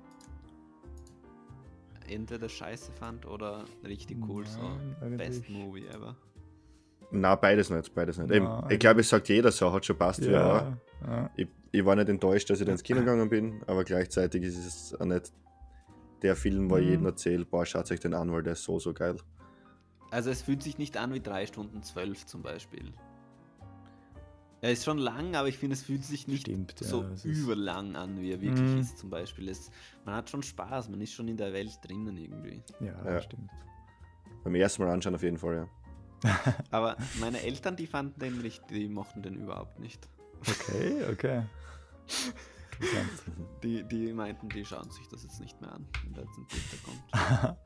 entweder scheiße fand oder richtig cool, so Nein, eigentlich- best movie ever? Na, beides nicht, beides nicht. Na, Eben, ich glaube, es sagt jeder so, hat schon passt, wie er war. ja, ja. Ich, ich war nicht enttäuscht, dass ich da ins Kino gegangen bin, aber gleichzeitig ist es auch nicht der Film, wo Mhm. ich jedem erzähle, boah, schaut euch den an, weil der ist so, so geil. Also es fühlt sich nicht an wie drei Stunden zwölf zum Beispiel. Er ist schon lang, aber ich finde, es fühlt sich nicht Stimmt, ja, so es ist- überlang an, wie er wirklich Mhm. ist zum Beispiel. Es, man hat schon Spaß, man ist schon in der Welt drinnen irgendwie. Ja, Ja. stimmt. Beim ersten Mal anschauen auf jeden Fall, ja. Aber meine Eltern, die fanden den nicht, die mochten den überhaupt nicht. Okay, okay. Interessant. Die, die meinten, die schauen sich das jetzt nicht mehr an, wenn da jetzt ein dritter kommt.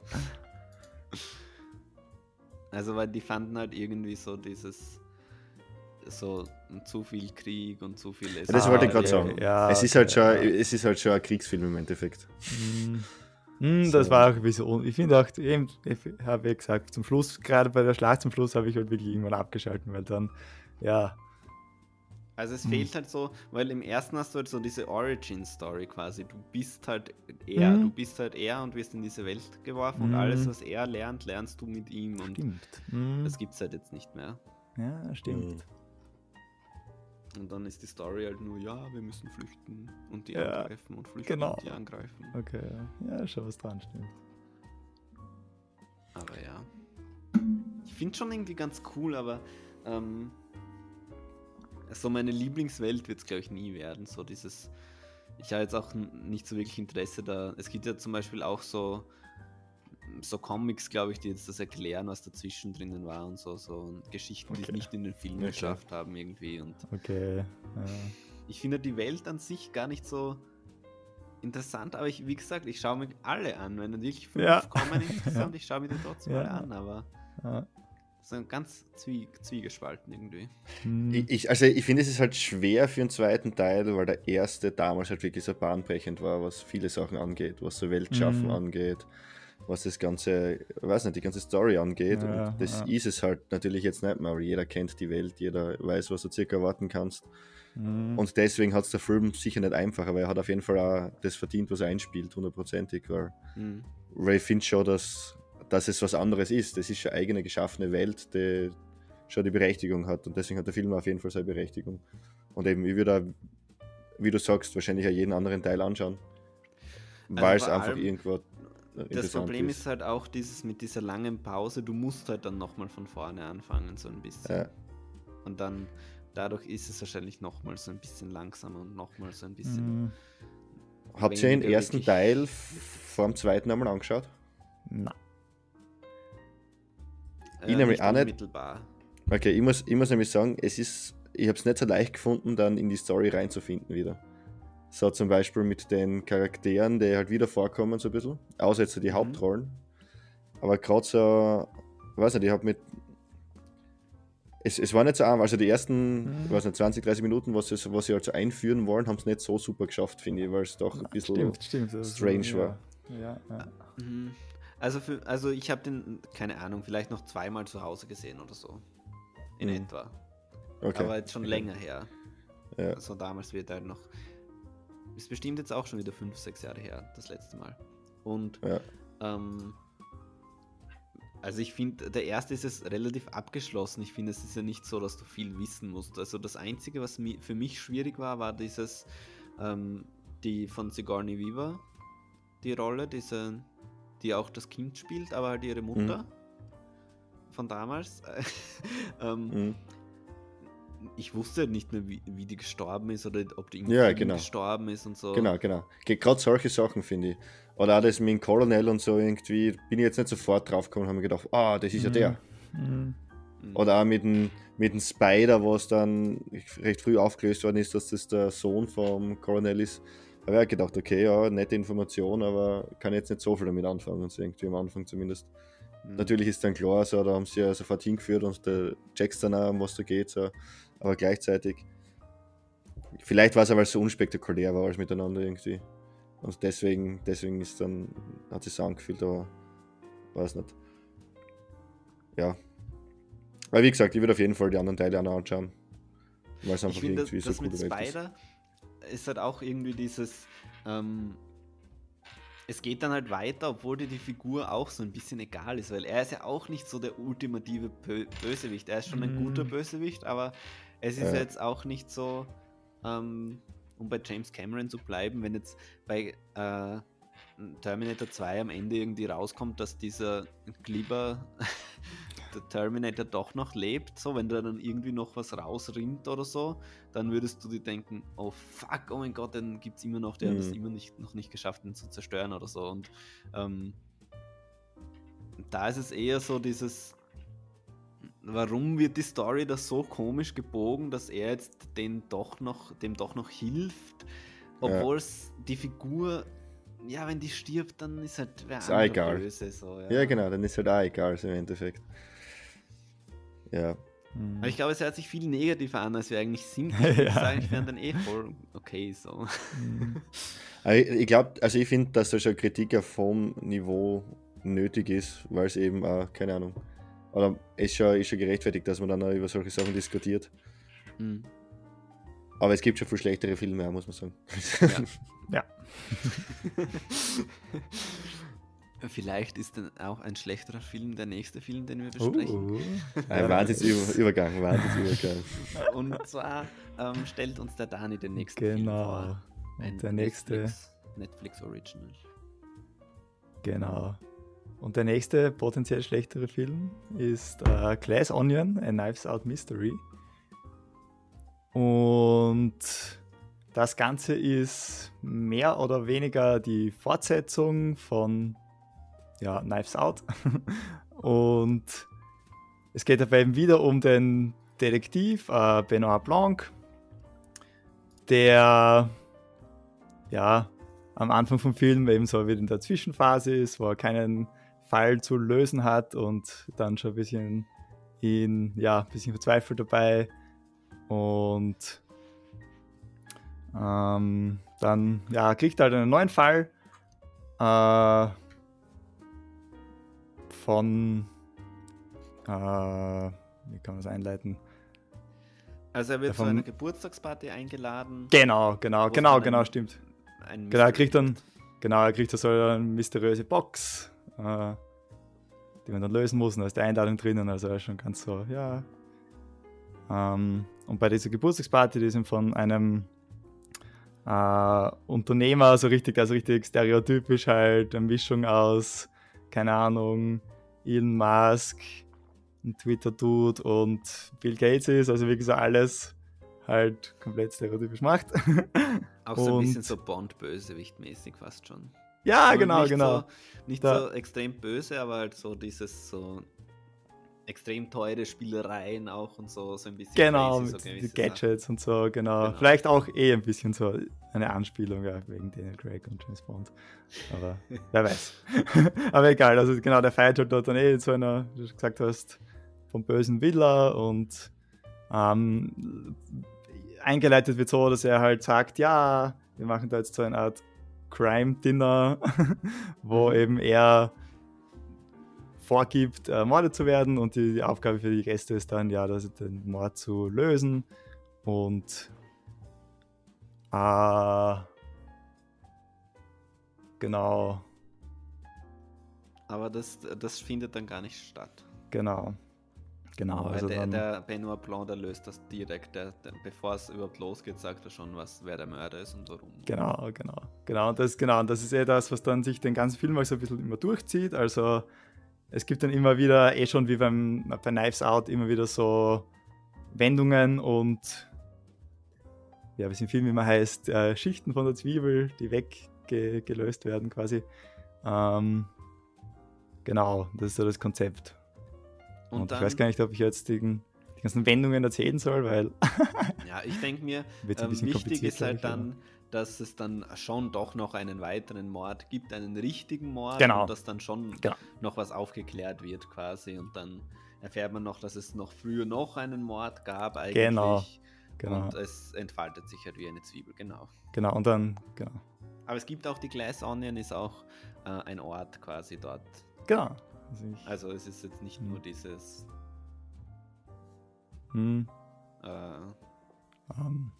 Also, weil die fanden halt irgendwie so dieses, so zu viel Krieg und zu viel... Ja, das wollte ich Ah, gerade okay, sagen. ja, es, ist okay, halt schon, ja. es ist halt schon ein Kriegsfilm im Endeffekt. Mm. Mm, das So. war auch ein bisschen. un- Ich finde auch, eben, ich habe ja gesagt, zum Schluss, gerade bei der Schlacht zum Schluss, habe ich halt wirklich irgendwann abgeschalten, weil dann, ja, Also es Hm. fehlt halt so, weil im ersten hast du halt so diese Origin-Story quasi. Du bist halt er, Mhm. du bist halt er und wirst in diese Welt geworfen und Mhm. alles, was er lernt, lernst du mit ihm und stimmt. Mm. das gibt's halt jetzt nicht mehr. Ja, stimmt. Mhm. Und dann ist die Story halt nur, ja, wir müssen flüchten und die Ja, angreifen und flüchten genau. und die angreifen. Okay, ja, ja, schon was dran, stimmt. Aber ja. Ich finde schon irgendwie ganz cool, aber ähm, so meine Lieblingswelt wird es, glaube ich, nie werden. So dieses. Ich habe jetzt auch n- nicht so wirklich Interesse da. Es gibt ja zum Beispiel auch so, so Comics, glaube ich, die jetzt das erklären, was dazwischen drinnen war und so, so und Geschichten, die es Okay. nicht in den Film Okay. geschafft haben irgendwie. Und Okay, ja. ich finde die Welt an sich gar nicht so interessant, aber ich, wie gesagt, ich schaue mir alle an. Wenn dann wirklich fünf Ja. kommen insgesamt, ich schaue mir die trotzdem Ja. alle an, aber Ja. so ganz zwie zwiegespalten irgendwie. Hm. Ich, ich, also ich finde, es ist halt schwer für den zweiten Teil, weil der erste damals halt wirklich so bahnbrechend war, was viele Sachen angeht, was so Weltschaffen Mhm. angeht, was das ganze, weiß nicht, die ganze Story angeht. Ja, und das ja. ist es halt natürlich jetzt nicht mehr, weil jeder kennt die Welt, jeder weiß, was du circa erwarten kannst. Hm. Und deswegen hat es der Film sicher nicht einfacher, weil er hat auf jeden Fall auch das verdient, was er einspielt, hundertprozentig. Weil, Mhm. weil ich finde schon, dass, dass es was anderes ist. Das ist eine eigene geschaffene Welt, die schon die Berechtigung hat. Und deswegen hat der Film auf jeden Fall seine Berechtigung. Und eben, ich würde, auch, wie du sagst, wahrscheinlich auch jeden anderen Teil anschauen. Weil es vor einfach allem, irgendwo Das interessant Problem ist halt auch dieses mit dieser langen Pause, du musst halt dann nochmal von vorne anfangen, so ein bisschen. Ja. Und dann, dadurch ist es wahrscheinlich nochmal so ein bisschen langsamer und nochmal so ein bisschen. Hm. Habt ihr den weniger ersten wirklich- Teil f- vor dem zweiten einmal angeschaut? Na. Äh, Ich nämlich auch nicht. unmittelbar. Okay, ich muss, ich muss nämlich sagen, es ist, ich habe es nicht so leicht gefunden, dann in die Story reinzufinden wieder. So zum Beispiel mit den Charakteren, die halt wieder vorkommen, so ein bisschen. Außer jetzt so die Mhm. Hauptrollen. Aber gerade so, weiß nicht, ich habe mit. Es, es war nicht so einfach. Also die ersten, Mhm. ich weiß nicht, zwanzig, dreißig Minuten, was sie, was sie halt so einführen wollen, haben es nicht so super geschafft, finde ich, weil es doch ein bisschen. Stimmt, stimmt. Also, strange ja. war. Ja, ja. Mhm. Also, für, also ich habe den, keine Ahnung, vielleicht noch zweimal zu Hause gesehen oder so. In Mhm. etwa. Okay. Aber jetzt schon länger her. Ja. Also damals wird er noch. Ist bestimmt jetzt auch schon wieder fünf, sechs Jahre her, das letzte Mal. Und Ja. ähm, also ich finde, der erste ist es relativ abgeschlossen. Ich finde, es ist ja nicht so, dass du viel wissen musst. Also das Einzige, was mi für mich schwierig war, war dieses, ähm, die von Sigourney Weaver, die Rolle, diese, die auch das Kind spielt, aber halt ihre Mutter von damals. ähm, Mhm. Ich wusste nicht mehr, wie, wie die gestorben ist oder ob die im Ja, Film genau. gestorben ist und so. Genau, genau. Gerade solche Sachen finde ich. Oder auch das mit dem Colonel und so irgendwie, bin ich jetzt nicht sofort drauf gekommen und habe mir gedacht, ah, das ist ja der. Mhm. Mhm. Oder auch mit dem, mit dem Spider, was dann recht früh aufgelöst worden ist, dass das der Sohn vom Colonel ist. Da habe ich auch gedacht, okay, ja, nette Information, aber kann jetzt nicht so viel damit anfangen, so irgendwie am Anfang zumindest. Mhm. Natürlich ist dann klar, so, da haben sie ja sofort hingeführt und der checkst dann auch, um was da geht, so. Aber gleichzeitig, vielleicht war es aber, weil es so unspektakulär war, alles miteinander irgendwie. Und deswegen, deswegen ist dann, hat es sich so angefühlt, aber weiß nicht. Ja. Aber wie gesagt, ich würde auf jeden Fall die anderen Teile auch noch anschauen. Weil es Ich einfach finde, irgendwie das, so das mit coole Welt ist. Spider ist halt auch irgendwie dieses, ähm, es geht dann halt weiter, obwohl dir die Figur auch so ein bisschen egal ist, weil er ist ja auch nicht so der ultimative Bö Bösewicht. Er ist schon ein Mhm. guter Bösewicht, aber es ist Ja. jetzt auch nicht so, ähm, um bei James Cameron zu bleiben, wenn jetzt bei äh, Terminator zwei am Ende irgendwie rauskommt, dass dieser Glieber, der Terminator doch noch lebt, so, wenn da dann irgendwie noch was rausrinnt oder so, dann würdest du dir denken, oh fuck, oh mein Gott, dann gibt es immer noch, der hat es Mhm. immer nicht, noch nicht geschafft, ihn zu zerstören oder so. Und ähm, da ist es eher so dieses, warum wird die Story da so komisch gebogen, dass er jetzt den doch noch, dem doch noch hilft, obwohl es die Figur, ja, wenn die stirbt, dann ist halt wer Ist auch andere egal. böse. So, ja. Ja, genau, dann ist halt auch egal, so im Endeffekt. Ja. Mhm. Aber ich glaube, es hört sich viel negativer an, als wir eigentlich sind. Ich Ja, würde sagen, ich ja. wäre dann eh voll okay so. Mhm. Aber ich, ich glaube, also ich finde, dass da schon Kritik auf hohem Niveau nötig ist, weil es eben auch, keine Ahnung, oder ist schon, ist schon gerechtfertigt, dass man dann auch über solche Sachen diskutiert. Hm. Aber es gibt schon viel schlechtere Filme, auch, muss man sagen. Ja. Ja. Vielleicht ist dann auch ein schlechterer Film der nächste Film, den wir besprechen. Uh. Ein Wahnsinnsübergang, Wahnsinnsübergang. Und zwar ähm, stellt uns der Dani den nächsten Film Genau. vor. Und der nächste, Netflix, Netflix Original. genau. Und der nächste potenziell schlechtere Film ist äh, Glass Onion, A Knives Out Mystery. Und das Ganze ist mehr oder weniger die Fortsetzung von ja, Knives Out. Und es geht aber eben wieder um den Detektiv äh, Benoit Blanc, der ja am Anfang vom Film eben so wieder in der Zwischenphase ist, wo er keinen Fall zu lösen hat und dann schon ein bisschen ihn ja ein bisschen verzweifelt dabei und ähm, dann ja, kriegt er halt einen neuen Fall äh, von äh, wie kann man es einleiten? Also er wird Davon- zu einer Geburtstagsparty eingeladen. Genau, genau, Wo genau, es dann genau, ein- stimmt. Ein Genau, er kriegt Mystery dann, genau, er kriegt da so eine mysteriöse Box, äh, die man dann lösen muss, und da ist die Einladung drinnen, also er ist schon ganz so, ja. Ähm, und bei dieser Geburtstagsparty, die sind von einem äh, Unternehmer, so richtig, also richtig stereotypisch halt, eine Mischung aus, keine Ahnung, Elon Musk, ein Twitter-Dude und Bill Gates ist, also wirklich so alles halt komplett stereotypisch macht. Auch so ein bisschen Und- so Bond-Bösewicht-mäßig fast schon. Ja, Aber genau, nicht genau. So, nicht Da- so extrem böse, aber halt so dieses so extrem teure Spielereien auch und so, so ein bisschen Genau, crazy, so mit gewisse den Gadgets und so, genau. Genau. Vielleicht auch eh ein bisschen so eine Anspielung, ja, wegen Daniel Craig und James Bond. Aber wer weiß. Aber egal, also genau, der feiert halt dort dann eh in so einer, wie du gesagt hast, vom bösen Villa und ähm, eingeleitet wird so, dass er halt sagt, ja, wir machen da jetzt so eine Art Crime-Dinner, wo Mhm. eben er vorgibt, ermordet zu werden, und die, die Aufgabe für die Gäste ist dann, ja, das, den Mord zu lösen und äh, genau, Aber das, das findet dann gar nicht statt. genau, genau, Weil also der, dann, der Benoit Blanc, der löst das direkt. Der, der, bevor es überhaupt losgeht, sagt er schon, was, wer der Mörder ist und warum. genau, genau, genau, und das, genau, und das ist eh das, was dann sich den ganzen Film mal so ein bisschen immer durchzieht, also es gibt dann immer wieder, eh schon wie beim, bei Knives Out, immer wieder so Wendungen und, ja, wie es im Film immer heißt, äh, Schichten von der Zwiebel, die weggelöst werden quasi. Ähm, genau, das ist so das Konzept. Und, Und, ich dann, weiß gar nicht, ob ich jetzt die, die ganzen Wendungen erzählen soll, weil ja, ich denke mir, wird ein ähm, bisschen wichtig kompliziert, ist halt glaub ich, aber- dann, dass es dann schon doch noch einen weiteren Mord gibt, einen richtigen Mord, Genau. und dass dann schon Genau. noch was aufgeklärt wird quasi, und dann erfährt man noch, dass es noch früher noch einen Mord gab eigentlich. Genau. Genau, Und es entfaltet sich halt wie eine Zwiebel, genau. genau, und dann, genau, Aber es gibt auch die Glass Onion, ist auch äh, ein Ort quasi dort. genau. Also, ich, Also es ist jetzt nicht Hm. nur dieses hm, äh, ähm,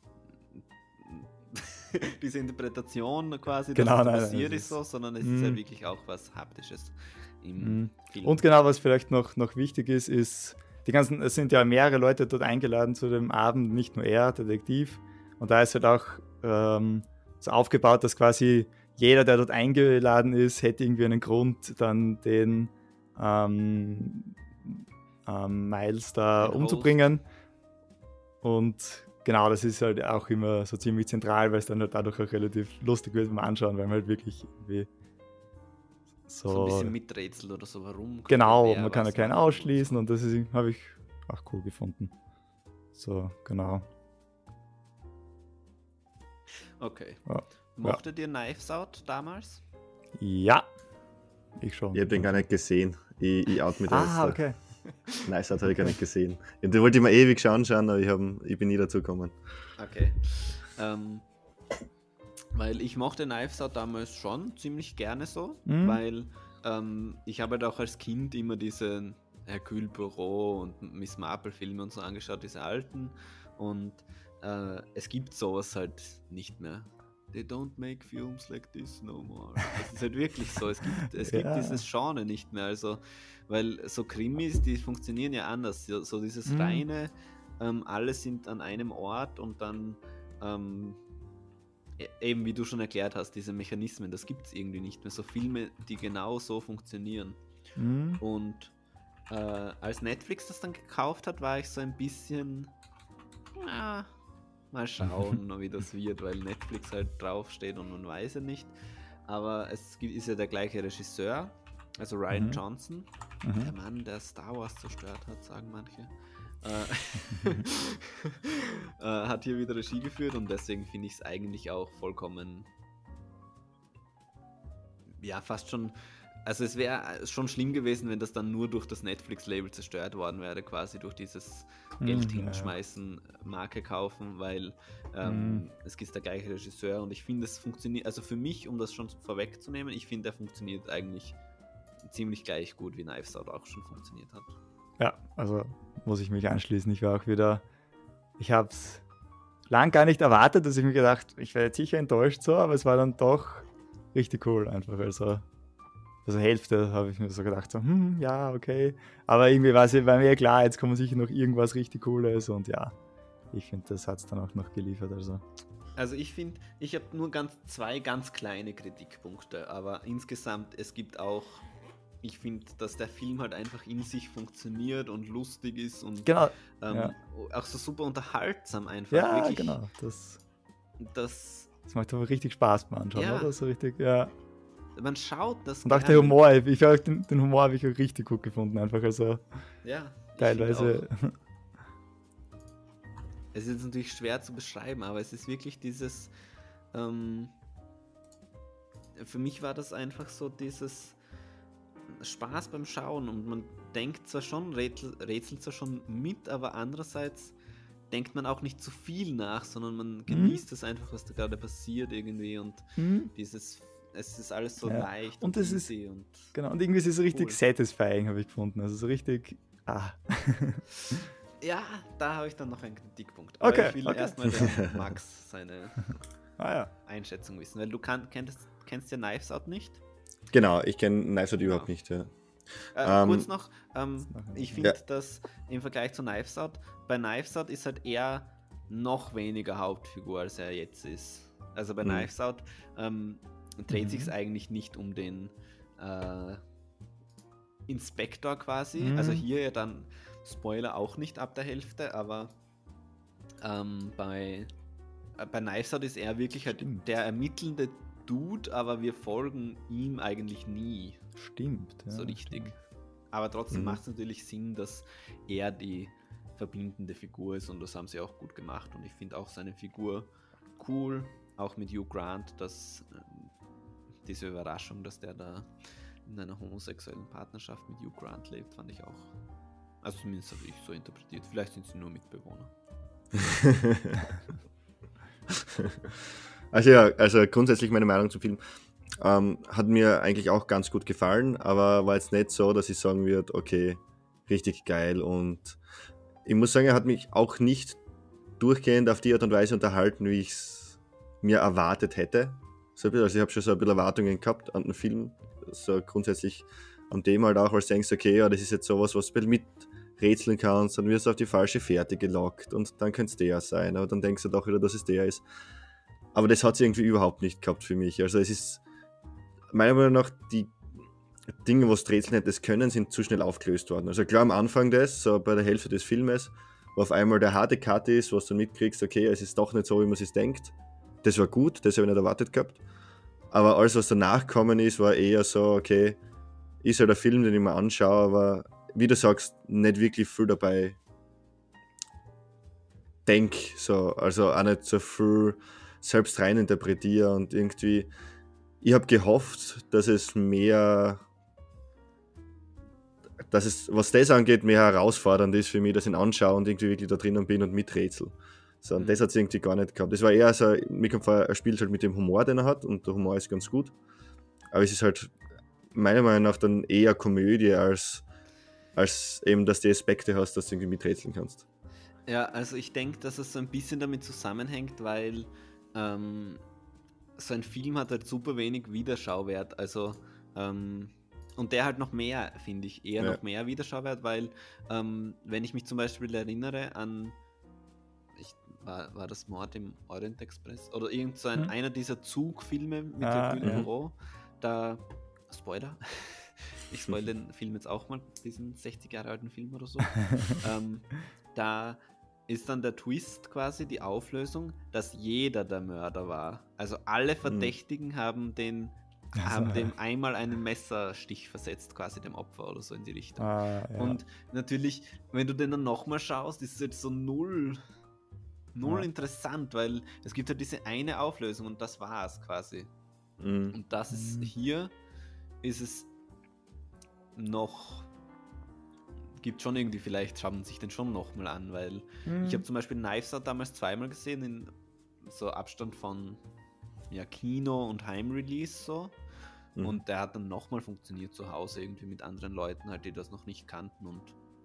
diese Interpretation quasi, Genau, dass es nein, nein, passiert es ist so, sondern es Mm. ist ja wirklich auch was Haptisches im Mm. Film. Und genau, was vielleicht noch, noch wichtig ist, ist, die ganzen, es sind ja mehrere Leute dort eingeladen zu dem Abend, nicht nur er, Detektiv. Und da ist halt auch ähm, so aufgebaut, dass quasi jeder, der dort eingeladen ist, hätte irgendwie einen Grund, dann den ähm, ähm, Miles da Den umzubringen. Und genau, das ist halt auch immer so ziemlich zentral, weil es dann halt dadurch auch relativ lustig wird beim Anschauen, weil man halt wirklich irgendwie so, so ein bisschen miträtselt oder so, warum. genau, wer man kann ja was keinen macht und ausschließen, und das ist- habe ich auch cool gefunden. So, genau. so. Okay. Ja. Mochtet ihr Knives Out damals? Ja, ich schon. Ich habe den gar nicht gesehen. Ich, ich out mit Ah, okay. Nice, das habe ich gar nicht gesehen. Ja, den wollte ich mir ewig schauen, schauen, aber ich, hab, ich bin nie dazu gekommen. Okay. Ähm, weil ich mochte Knives Out damals schon ziemlich gerne so, Mhm. weil ähm, ich habe halt auch als Kind immer diese Hercule Poirot und Miss Marple Filme und so angeschaut, diese alten, und äh, es gibt sowas halt nicht mehr. They don't make films like this no more. Das ist halt wirklich so. Es gibt, es gibt Ja. dieses Genre nicht mehr. Also, weil so Krimis, die funktionieren ja anders. So, so dieses Mhm. reine, ähm, alle sind an einem Ort und dann ähm, e- eben wie du schon erklärt hast, diese Mechanismen, das gibt es irgendwie nicht mehr. So Filme, die genau so funktionieren. Mhm. Und äh, als Netflix das dann gekauft hat, war ich so ein bisschen, ja, mal schauen, wie das wird, weil Netflix halt draufsteht und man weiß ja nicht. Aber es gibt- ist ja der gleiche Regisseur, also Ryan Mhm. Johnson, der Mhm. Mann, der Star Wars zerstört hat, sagen manche. Äh, äh, hat hier wieder Regie geführt, und deswegen finde ich es eigentlich auch vollkommen, ja, fast schon Also es wäre schon schlimm gewesen, wenn das dann nur durch das Netflix-Label zerstört worden wäre, quasi durch dieses Geld Mm, ja, ja. hinschmeißen, Marke kaufen, weil ähm, Mm. es ist der gleiche Regisseur und ich finde, es funktioniert, also für mich, um das schon vorwegzunehmen, ich finde, er funktioniert eigentlich ziemlich gleich gut, wie Knives Out auch schon funktioniert hat. Ja, also muss ich mich anschließen. Ich war auch wieder, ich habe es lang gar nicht erwartet, dass ich mir gedacht, ich werde jetzt sicher enttäuscht so, aber es war dann doch richtig cool einfach. Also, also Hälfte habe ich mir so gedacht, so, hm, ja, okay. Aber irgendwie war, sie, war mir klar, jetzt kommt sicher noch irgendwas richtig Cooles und ja, ich finde, das hat es dann auch noch geliefert. Also. Also ich finde, ich habe nur ganz zwei ganz kleine Kritikpunkte, aber insgesamt, es gibt auch, ich finde, dass der Film halt einfach in sich funktioniert und lustig ist und Genau. ähm, Ja. auch so super unterhaltsam einfach. Ja, Wirklich, genau. Das, Das, das macht aber richtig Spaß beim Anschauen, Ja. oder? So richtig, ja. man schaut das Und auch der gerne. Humor, ich habe den, den Humor habe ich auch richtig gut gefunden, einfach. Also Ja, ich teilweise. find auch. Es ist natürlich schwer zu beschreiben, aber es ist wirklich dieses, ähm, für mich war das einfach so dieses Spaß beim Schauen und man denkt zwar schon, rätsel, rätselt zwar schon mit, aber andererseits denkt man auch nicht zu viel nach, sondern man genießt es einfach, was da gerade passiert irgendwie und Hm? dieses, es ist alles so Ja. leicht Und es ist- easy und Genau, und irgendwie ist es so richtig Cool. satisfying, habe ich gefunden. Also so richtig. Ah. ja, da habe ich dann noch einen Kritikpunkt. Aber Okay, ich will okay. erstmal den Max seine ah ja. Einschätzung wissen, weil du kann, kennst, kennst ja Knives Out nicht. Genau, ich kenne Knives Out überhaupt Ja. nicht. Ja. Äh, Ähm, kurz noch, ähm, noch ein- ich finde, Ja. dass im Vergleich zu Knives Out, bei Knives Out ist halt eher noch weniger Hauptfigur, als er jetzt ist. Also bei Mhm. Knives Out ähm, dreht Mhm. sich es eigentlich nicht um den äh, Inspektor quasi. Mhm. Also hier ja dann, Spoiler auch nicht ab der Hälfte, aber ähm, bei, äh, bei Knives Out ist er wirklich halt Stimmt. der ermittelnde Dude, aber wir folgen ihm eigentlich nie Stimmt. Ja, so richtig. stimmt. Aber trotzdem Mhm. macht es natürlich Sinn, dass er die verbindende Figur ist und das haben sie auch gut gemacht. Und ich finde auch seine Figur cool, auch mit Hugh Grant, dass ähm, diese Überraschung, dass der da in einer homosexuellen Partnerschaft mit Hugh Grant lebt, fand ich auch. Also zumindest habe ich so interpretiert. Vielleicht sind sie nur Mitbewohner. Also ja, also grundsätzlich meine Meinung zum Film. Ähm, hat mir eigentlich auch ganz gut gefallen, aber war jetzt nicht so, dass ich sagen würde, okay, richtig geil. Und ich muss sagen, er hat mich auch nicht durchgehend auf die Art und Weise unterhalten, wie ich es mir erwartet hätte. So ein bisschen, also ich habe schon so ein bisschen Erwartungen gehabt an den Film. So grundsätzlich an dem halt auch, weil du denkst, okay, ja, das ist jetzt sowas, was du ein bisschen miträtseln kannst, dann wirst du auf die falsche Fährte gelockt und dann könnte es der sein, aber dann denkst du doch wieder, dass es der ist. Aber das hat es irgendwie überhaupt nicht gehabt für mich. Also es ist meiner Meinung nach, die Dinge, was Rätsel nicht das können, sind zu schnell aufgelöst worden. Also klar am Anfang des, so bei der Hälfte des Filmes, wo auf einmal der harte Cut ist, was du mitkriegst, okay, es ist doch nicht so, wie man es denkt. Das war gut, das habe ich nicht erwartet gehabt. Aber alles, was danach gekommen ist, war eher so, okay, ist halt ein Film, den ich mir anschaue, aber wie du sagst, nicht wirklich viel dabei denk, so, also auch nicht so viel selbst reininterpretiere und irgendwie, ich habe gehofft, dass es mehr, dass es, was das angeht, mehr herausfordernd ist für mich, dass ich ihn anschaue und irgendwie wirklich da drinnen bin und miträtsel. So, und Mhm. das hat es irgendwie gar nicht gehabt. Das war eher so, mir kommt vor, er spielt halt mit dem Humor, den er hat, und der Humor ist ganz gut. Aber es ist halt meiner Meinung nach dann eher Komödie, als, als eben, dass du die Aspekte hast, dass du irgendwie miträtseln kannst. Ja, also ich denke, dass es so ein bisschen damit zusammenhängt, weil ähm, so ein Film hat halt super wenig Wiederschauwert. Also ähm, und der halt noch mehr, finde ich, eher Ja. noch mehr Wiederschauwert, weil ähm, wenn ich mich zum Beispiel erinnere an, ich, war, war das Mord im Orient Express oder irgend so ein, Hm. einer dieser Zugfilme mit Ah, Hercule ja. Poirot, da, Spoiler, ich spoil den Film jetzt auch mal, diesen sechzig Jahre alten Film oder so, ähm, da ist dann der Twist quasi, die Auflösung, dass jeder der Mörder war. Also alle Verdächtigen haben den haben Also, dem einmal einen Messerstich versetzt, quasi dem Opfer oder so in die Richtung. ah, ja. Und natürlich, wenn du den dann nochmal schaust, ist es jetzt so null, null Ja. interessant, weil es gibt halt diese eine Auflösung und das war's quasi. Mhm. Und das ist Mhm. hier, ist es noch, gibt schon irgendwie, vielleicht schaut man sich den schon nochmal an, weil Mhm. ich habe zum Beispiel Knives Out damals zweimal gesehen, in so Abstand von ja, Kino und Heimrelease so. Mhm. Und der hat dann nochmal funktioniert zu Hause irgendwie mit anderen Leuten, halt, die das noch nicht kannten und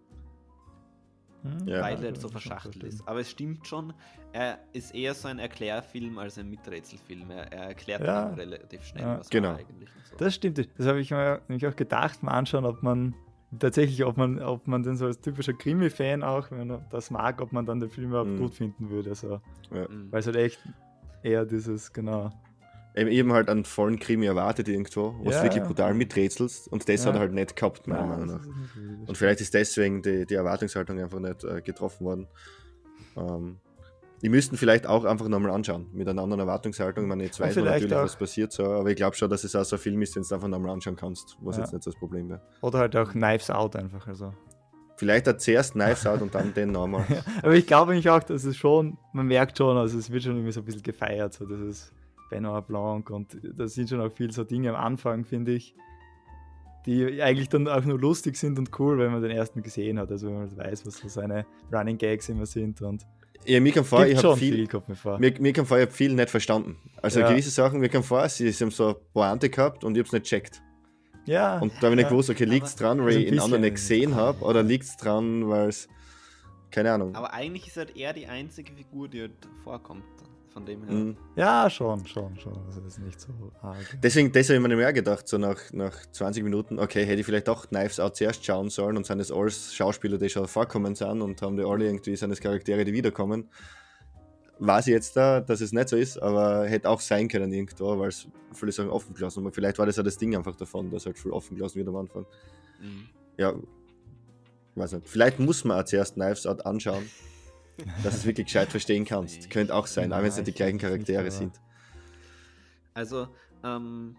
Mhm. Ja. weil kann er ich so mir schon verschachtelt vorstellen. ist. Aber es stimmt schon, er ist eher so ein Erklärfilm als ein Miträtselfilm. Er, er erklärt Ja. dann relativ schnell, Ja. was Genau. war eigentlich und so. Das stimmt. Das habe ich mir nämlich auch gedacht, mal anschauen, ob man tatsächlich, ob man, ob man den so als typischer Krimi-Fan auch, wenn man das mag, ob man dann den Film überhaupt Mhm. gut finden würde. So. Mhm. Weil es halt echt eher dieses, genau. Eben, eben halt einen vollen Krimi erwartet irgendwo, was Ja, wirklich ja. brutal miträtselst und das Ja. hat er halt nicht gehabt, meiner Ja, Meinung das nach. ist nicht wirklich, das Und vielleicht ist deswegen die, die Erwartungshaltung einfach nicht äh, getroffen worden. Ähm, die müssten vielleicht auch einfach nochmal anschauen, mit einer anderen Erwartungshaltung. Ich meine, jetzt Und weiß man vielleicht natürlich, auch- was passiert, so, aber ich glaube schon, dass es auch so ein Film ist, den du einfach nochmal anschauen kannst, was Ja. jetzt nicht das Problem wäre. Oder halt auch Knives Out einfach. Also. Vielleicht hat zuerst Knives Out und dann den nochmal. Aber ich glaube eigentlich auch, dass es schon, man merkt schon, also es wird schon irgendwie so ein bisschen gefeiert, so dieses Benoit Blanc und da sind schon auch viel so Dinge am Anfang, finde ich, die eigentlich dann auch nur lustig sind und cool, wenn man den ersten gesehen hat, also wenn man weiß, was so seine Running Gags immer sind und Ja, mir kam vor, gibt ich schon habe viel, viel, kommt mir vor. mir, mir kam vor, ich habe viel nicht verstanden. Also Ja. gewisse Sachen, mir kam vor, sie, sie haben so eine Pointe gehabt und ich habe es nicht gecheckt. Ja, Und da habe ich nicht ja. gewusst, okay, liegt es dran, weil Also ich ein ihn anderen nicht bisschen. gesehen habe, oder liegt es dran, weil es, keine Ahnung. Aber eigentlich ist halt er die einzige Figur, die halt vorkommt. Von dem her. Mhm. Ja, schon, schon, schon. Also das ist nicht so arg. Deswegen, deswegen habe ich mir mehr gedacht, so nach, nach zwanzig Minuten, okay, hätte ich vielleicht auch Knives Out zuerst schauen sollen und sind das alles Schauspieler, die schon vorkommen sind und haben die alle irgendwie, sind das Charaktere, die wiederkommen. Weiß ich jetzt da, dass es nicht so ist, aber hätte auch sein können irgendwo, weil es viele Sachen offen gelassen haben. Vielleicht war das ja das Ding einfach davon, dass halt viel offen gelassen wird am Anfang. Mhm. Ja, weiß nicht. Vielleicht muss man auch zuerst Knives Out anschauen, dass du es wirklich gescheit verstehen kannst. Nee. Könnte auch sein, auch wenn es nicht die ich gleichen weiß nicht, Charaktere aber- sind. Also, ähm,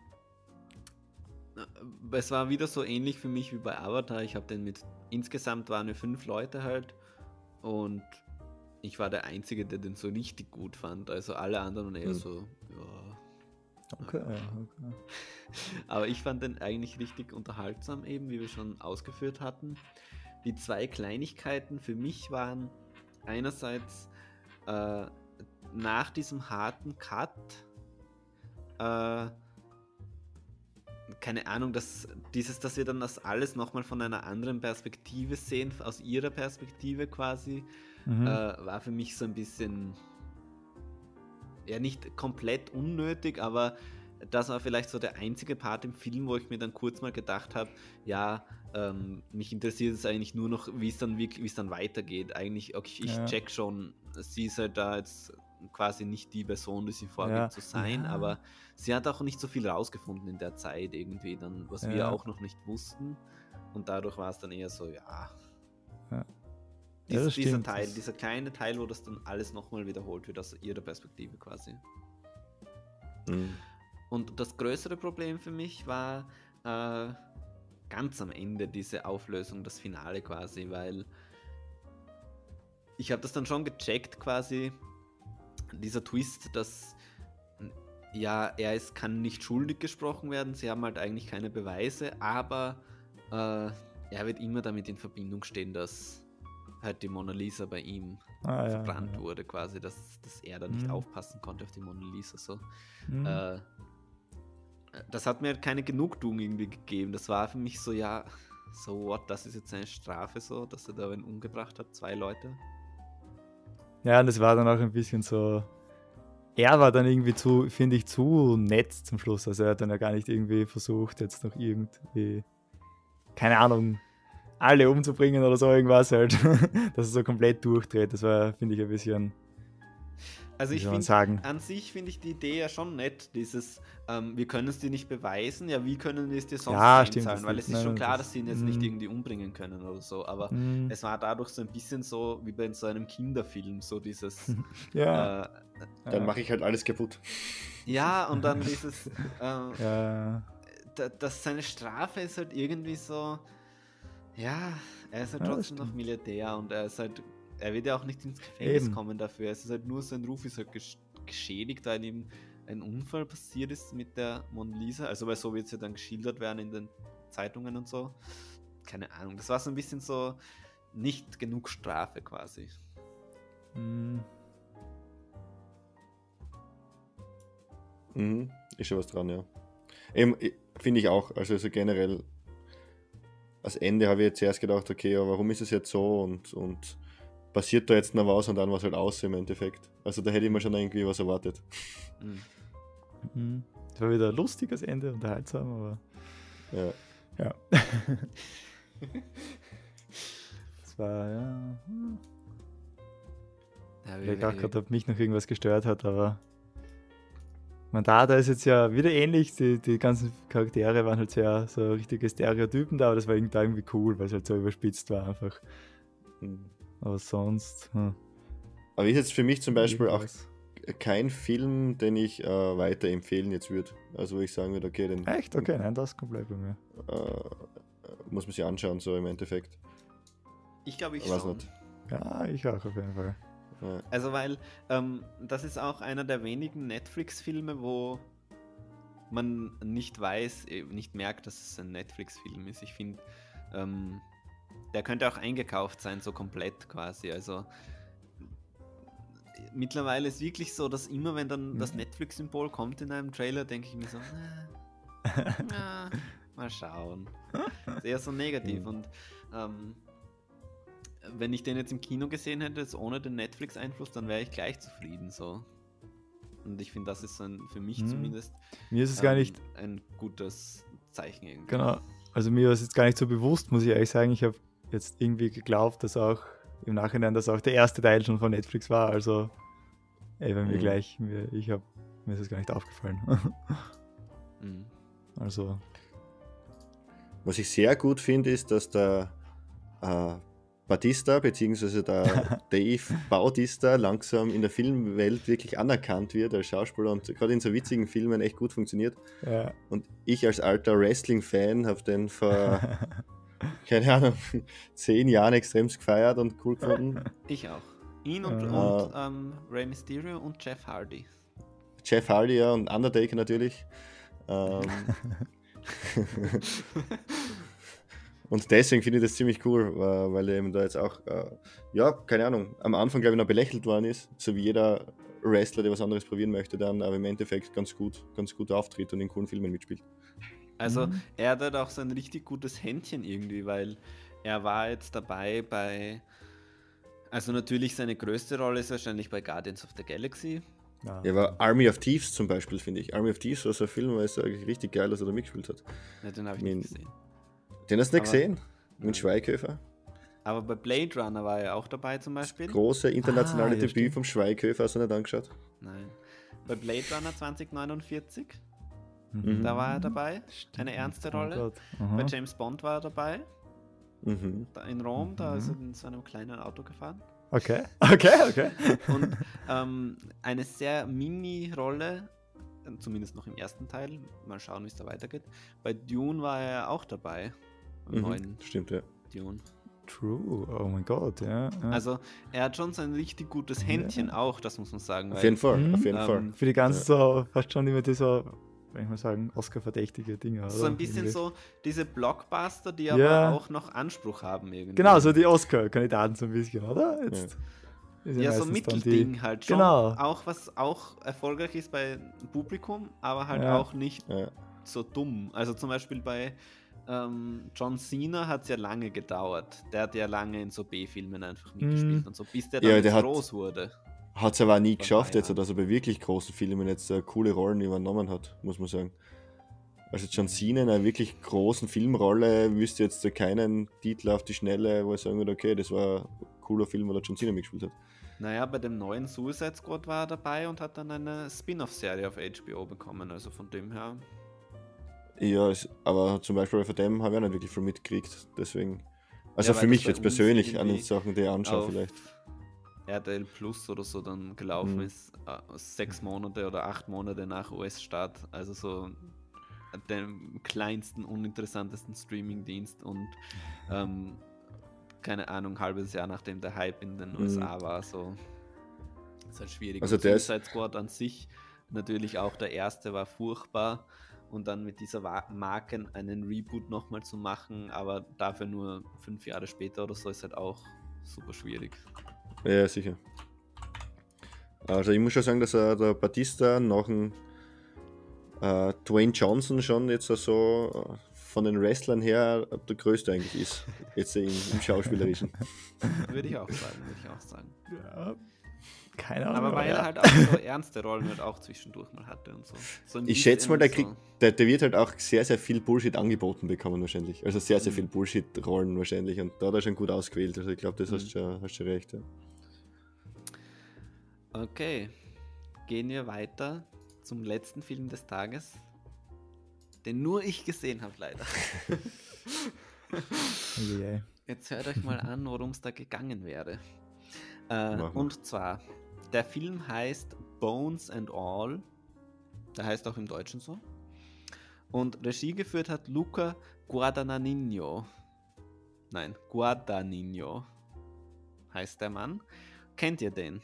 es war wieder so ähnlich für mich wie bei Avatar. Ich habe den mit, insgesamt waren wir fünf Leute halt und ich war der Einzige, der den so richtig gut fand. Also alle anderen eher Hm. so, ja. Okay, okay. Aber ich fand den eigentlich richtig unterhaltsam, eben wie wir schon ausgeführt hatten. Die zwei Kleinigkeiten für mich waren einerseits äh, nach diesem harten Cut, äh, keine Ahnung, dass dieses, dass wir dann das alles nochmal von einer anderen Perspektive sehen, aus ihrer Perspektive quasi, Mhm. äh, war für mich so ein bisschen, ja, nicht komplett unnötig, aber das war vielleicht so der einzige Part im Film, wo ich mir dann kurz mal gedacht habe, ja, ähm, mich interessiert es eigentlich nur noch, wie es dann wirklich, wie es dann weitergeht. Eigentlich, okay, ich Ja. check schon, sie ist halt da jetzt quasi nicht die Person, die sie vorgibt Ja. zu sein, Ja. aber sie hat auch nicht so viel rausgefunden in der Zeit irgendwie, dann, was wir Ja. auch noch nicht wussten. Und dadurch war es dann eher so, ja. Ja. Dies, Ja, das dieser stimmt, Teil, das- dieser kleine Teil, wo das dann alles nochmal wiederholt wird, aus ihrer Perspektive quasi. Mhm. Und das größere Problem für mich war äh, ganz am Ende diese Auflösung, das Finale quasi, weil ich habe das dann schon gecheckt quasi, dieser Twist, dass ja, er ist, kann nicht schuldig gesprochen werden, sie haben halt eigentlich keine Beweise, aber äh, er wird immer damit in Verbindung stehen, dass halt die Mona Lisa bei ihm Ah, ja, verbrannt ja. wurde quasi, dass, dass er da nicht Mhm. aufpassen konnte auf die Mona Lisa so. Mhm. Äh, das hat mir halt keine Genugtuung irgendwie gegeben. Das war für mich so, ja, so what, das ist jetzt seine Strafe so, dass er da wen umgebracht hat, zwei Leute. Ja, und das war dann auch ein bisschen so. Er war dann irgendwie zu, finde ich, zu nett zum Schluss. Also er hat dann ja gar nicht irgendwie versucht, jetzt noch irgendwie, keine Ahnung, alle umzubringen oder so irgendwas halt. Dass er so komplett durchdreht. Das war, finde ich, ein bisschen, Also wie ich soll man finde, sagen. an sich finde ich die Idee ja schon nett, dieses, ähm, wir können es dir nicht beweisen, ja, wie können wir es dir sonst Ja, stimmt, einzahlen, das weil ist- es ist schon nein, klar, das- dass sie ihn jetzt nicht mm. irgendwie umbringen können oder so, aber Mm, es war dadurch so ein bisschen so, wie bei so einem Kinderfilm, so dieses, ja, äh, Dann ja, mache ich halt alles kaputt. ja, und dann dieses, äh, ja, da, dass seine Strafe ist halt irgendwie so, ja, er ist halt Ja, das trotzdem noch stimmt. Milliardär und er ist halt, er wird ja auch nicht ins Gefängnis Eben. kommen dafür. Es ist halt nur, sein Ruf ist halt gesch geschädigt, weil ihm ein Unfall passiert ist mit der Mona Lisa. Also weil so wird es ja dann geschildert werden in den Zeitungen und so. Keine Ahnung, das war so ein bisschen so nicht genug Strafe quasi. Mhm. Mhm. Ist schon was dran, ja. Eben, finde ich auch, also so generell, als Ende habe ich jetzt erst gedacht, okay, ja, warum ist es jetzt so und, und passiert da jetzt noch was und dann war es halt aus im Endeffekt. Also da hätte ich mir schon irgendwie was erwartet. Mhm. Mhm. Das war wieder ein lustiges Ende, unterhaltsam, aber Ja. ja. Das war, ja. Ja, Ich wie, glaube wie, gerade, ob mich noch irgendwas gestört hat, aber man, da, da ist jetzt ja wieder ähnlich. Die, die ganzen Charaktere waren halt sehr so richtige Stereotypen da, aber das war irgendwie, da irgendwie cool, weil es halt so überspitzt war einfach. Mhm. Aber sonst. Hm, Aber ist jetzt für mich zum Beispiel irgendwas. auch kein Film, den ich äh, weiterempfehlen jetzt würde. Also wo ich sagen würde, okay, den Echt? Okay, nein, das kommt gleich bei mir. äh, muss man sich anschauen, so im Endeffekt. ich glaube, ich Weiß schon. nicht. Ja, ich auch auf jeden Fall. Ja. Also weil ähm, das ist auch einer der wenigen Netflix-Filme, wo man nicht weiß, eh, nicht merkt, dass es ein Netflix-Film ist. Ich finde, ähm, der könnte auch eingekauft sein, so komplett quasi. Also mittlerweile ist wirklich so, dass immer wenn dann das Mhm. Netflix-Symbol kommt in einem Trailer, denke ich mir so, na, na, mal schauen. Ist eher so negativ. Mhm. Und ähm, wenn ich den jetzt im Kino gesehen hätte, jetzt ohne den Netflix-Einfluss, dann wäre ich gleich zufrieden so. Und ich finde, das ist so ein, für mich Mhm. zumindest Mir ist es gar ähm, nicht, ein gutes Zeichen irgendwie. genau, also mir war es jetzt gar nicht so bewusst, muss ich ehrlich sagen. Ich habe jetzt irgendwie geglaubt, dass auch im Nachhinein, dass auch der erste Teil schon von Netflix war. Also, ey, wenn wir Mhm. gleich, mir, ich habe, mir ist es gar nicht aufgefallen. Mhm. Also, Was ich sehr gut finde, ist, dass der äh, Batista bzw. der Dave Bautista langsam in der Filmwelt wirklich anerkannt wird als Schauspieler und gerade in so witzigen Filmen echt gut funktioniert. ja. Und ich als alter Wrestling-Fan habe den vor, keine Ahnung, zehn Jahren extrem gefeiert und cool gefunden. Ich auch. Ihn und, Äh. und ähm, Rey Mysterio und Jeff Hardy. Jeff Hardy ja, und Undertaker natürlich. Ähm, und deswegen finde ich das ziemlich cool, äh, weil er eben da jetzt auch, äh, ja, keine Ahnung, am Anfang glaube ich noch belächelt worden ist, so wie jeder Wrestler, der was anderes probieren möchte, dann aber im Endeffekt ganz gut, ganz gut auftritt und in coolen Filmen mitspielt. Also Mhm. er hat halt auch so ein richtig gutes Händchen irgendwie, weil er war jetzt dabei bei, also natürlich seine größte Rolle ist wahrscheinlich bei Guardians of the Galaxy. Ja. Ja, aber Army of Thieves zum Beispiel, finde ich. Army of Thieves war so ein Film, weil es eigentlich richtig geil, dass er da mitgespielt hat. Ja, den habe ich Min- nicht gesehen. Den hast du nicht Aber- gesehen? Nein. Mit Schweighöfer? Aber bei Blade Runner war er auch dabei zum Beispiel. Große internationale Ah, ja, Debüt stimmt. vom Schweighöfer, hast du nicht angeschaut? Nein. Bei Blade Runner zwanzig neunundvierzig, Mhm. da war er dabei. Stimmt. Eine ernste Oh Rolle. Gott. Bei Aha. James Bond war er dabei. Mhm. Da in Rom, da Mhm. ist er in so einem kleinen Auto gefahren. Okay, okay, okay. Und ähm, eine sehr Mini-Rolle, äh, zumindest noch im ersten Teil, mal schauen, wie es da weitergeht. Bei Dune war er auch dabei, im Mhm. neuen Stimmt, ja. Dune. True, oh mein Gott, ja. ja. Also er hat schon so ein richtig gutes Ja. Händchen auch, das muss man sagen. Auf weil- jeden Fall, Mhm. auf jeden Ähm, Fall. Für die ganzen Ja. so, fast schon immer diese, wenn ich mal sagen, Oscar-verdächtige Dinge, oder? So ein bisschen Irgendwie. so diese Blockbuster, die Ja. aber auch noch Anspruch haben irgendwie. Genau, so die Oscar-Kandidaten so ein bisschen, oder? Jetzt ist Ja, so meistens dann Mittelding halt schon. Genau. Auch was auch erfolgreich ist bei Publikum, aber halt Ja. auch nicht Ja. so dumm. Also zum Beispiel bei ähm, John Cena hat es ja lange gedauert. Der hat ja lange in so B-Filmen einfach mitgespielt Mhm. und so, bis der dann Ja, jetzt der hat- groß wurde. Hat es aber auch nie Vor geschafft, drei jetzt, Jahren. dass er bei wirklich großen Filmen jetzt äh, coole Rollen übernommen hat, muss man sagen. Also John Cena in einer wirklich großen Filmrolle wüsste jetzt äh, keinen Titel auf die Schnelle, wo ich sagen würde, okay, das war ein cooler Film, wo der John Cena mitgespielt hat. Naja, bei dem neuen Suicide Squad war er dabei und hat dann eine Spin-off-Serie auf H B O bekommen. Also von dem her. Ja, es, aber zum Beispiel von dem habe ich auch nicht wirklich viel mitgekriegt, deswegen. Also Ja, für weil mich das bei jetzt uns persönlich an den irgendwie Sachen, die ich anschaue auf vielleicht. R T L Plus oder so dann gelaufen Mhm. ist, äh, sechs Monate oder acht Monate nach U S-Start, also so dem kleinsten, uninteressantesten Streaming-Dienst und ähm, keine Ahnung, halbes Jahr nachdem der Hype in den U S A war, so ist halt schwierig. Also Und der ist- Suicide Squad an sich, natürlich auch der erste war furchtbar und dann mit dieser Wa- Marke einen Reboot nochmal zu machen, aber dafür nur fünf Jahre später oder so, ist halt auch super schwierig. Ja, sicher. Also ich muss schon sagen, dass äh, der Batista nach dem äh, Dwayne Johnson schon jetzt so äh, von den Wrestlern her der größte eigentlich ist. Jetzt im, im Schauspielerischen. Würde ich auch sagen, würde ich auch sagen. Ja, keine Ahnung. Aber weil ja. er halt auch so ernste Rollen halt auch zwischendurch mal hatte und so. so ein Ich schätze mal, der, bisschen kriegt, der, der wird halt auch sehr, sehr viel Bullshit angeboten bekommen wahrscheinlich. Also sehr, sehr Mhm. viel Bullshit-Rollen wahrscheinlich. Und da hat er schon gut ausgewählt. Also ich glaube, das Mhm. hast du schon, hast schon recht. Ja. So. Okay, gehen wir weiter zum letzten Film des Tages, den nur ich gesehen habe, leider. Yeah. Jetzt hört euch mal an, worum es da gegangen wäre. Äh, Mach mal. und zwar, der Film heißt Bones and All. Der heißt auch im Deutschen so. Und Regie geführt hat Luca Guadagnino. Nein, Guadagnino heißt der Mann. Kennt ihr den?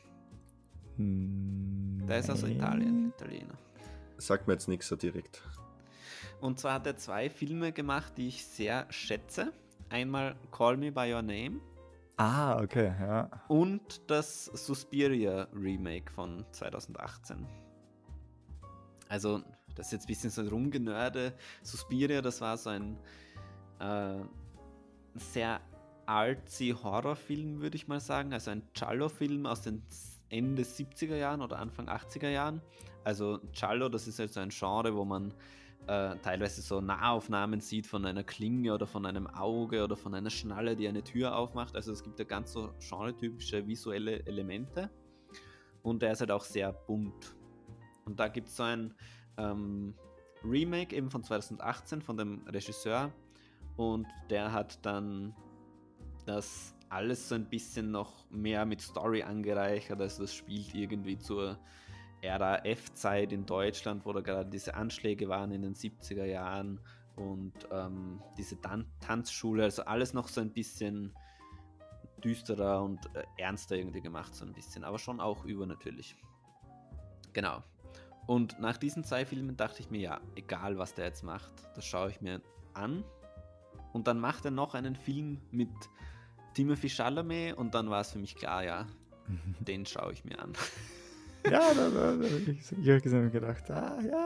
Der ist aus Nein. Italien, Italiener. Sagt mir jetzt nichts so direkt. Und zwar hat er zwei Filme gemacht, die ich sehr schätze. Einmal Call Me By Your Name Ah, okay, ja. und das Suspiria Remake von zwanzig achtzehn. Also, das ist jetzt ein bisschen so rumgenörde. Suspiria, das war so ein äh, sehr artsy Horrorfilm, würde ich mal sagen. Also ein Giallo-Film aus den Ende siebziger Jahren oder Anfang achtziger Jahren. Also Giallo, das ist halt so ein Genre, wo man äh, teilweise so Nahaufnahmen sieht von einer Klinge oder von einem Auge oder von einer Schnalle, die eine Tür aufmacht. Also es gibt ja ganz so genretypische visuelle Elemente. Und der ist halt auch sehr bunt. Und da gibt es so ein ähm, Remake eben von zwanzig achtzehn von dem Regisseur. Und der hat dann das alles so ein bisschen noch mehr mit Story angereichert. Also das spielt irgendwie zur R A F-Zeit in Deutschland, wo da gerade diese Anschläge waren in den siebziger Jahren und ähm, diese Tan- Tanzschule, also alles noch so ein bisschen düsterer und äh, ernster irgendwie gemacht, so ein bisschen, aber schon auch übernatürlich. Genau. Und nach diesen zwei Filmen dachte ich mir, ja, egal was der jetzt macht, das schaue ich mir an. Und dann macht er noch einen Film mit Timothée Chalamet und dann war es für mich klar, ja, den schaue ich mir an. Ja, da, da, da, ich, ich habe gesehen und gedacht, ah, ja.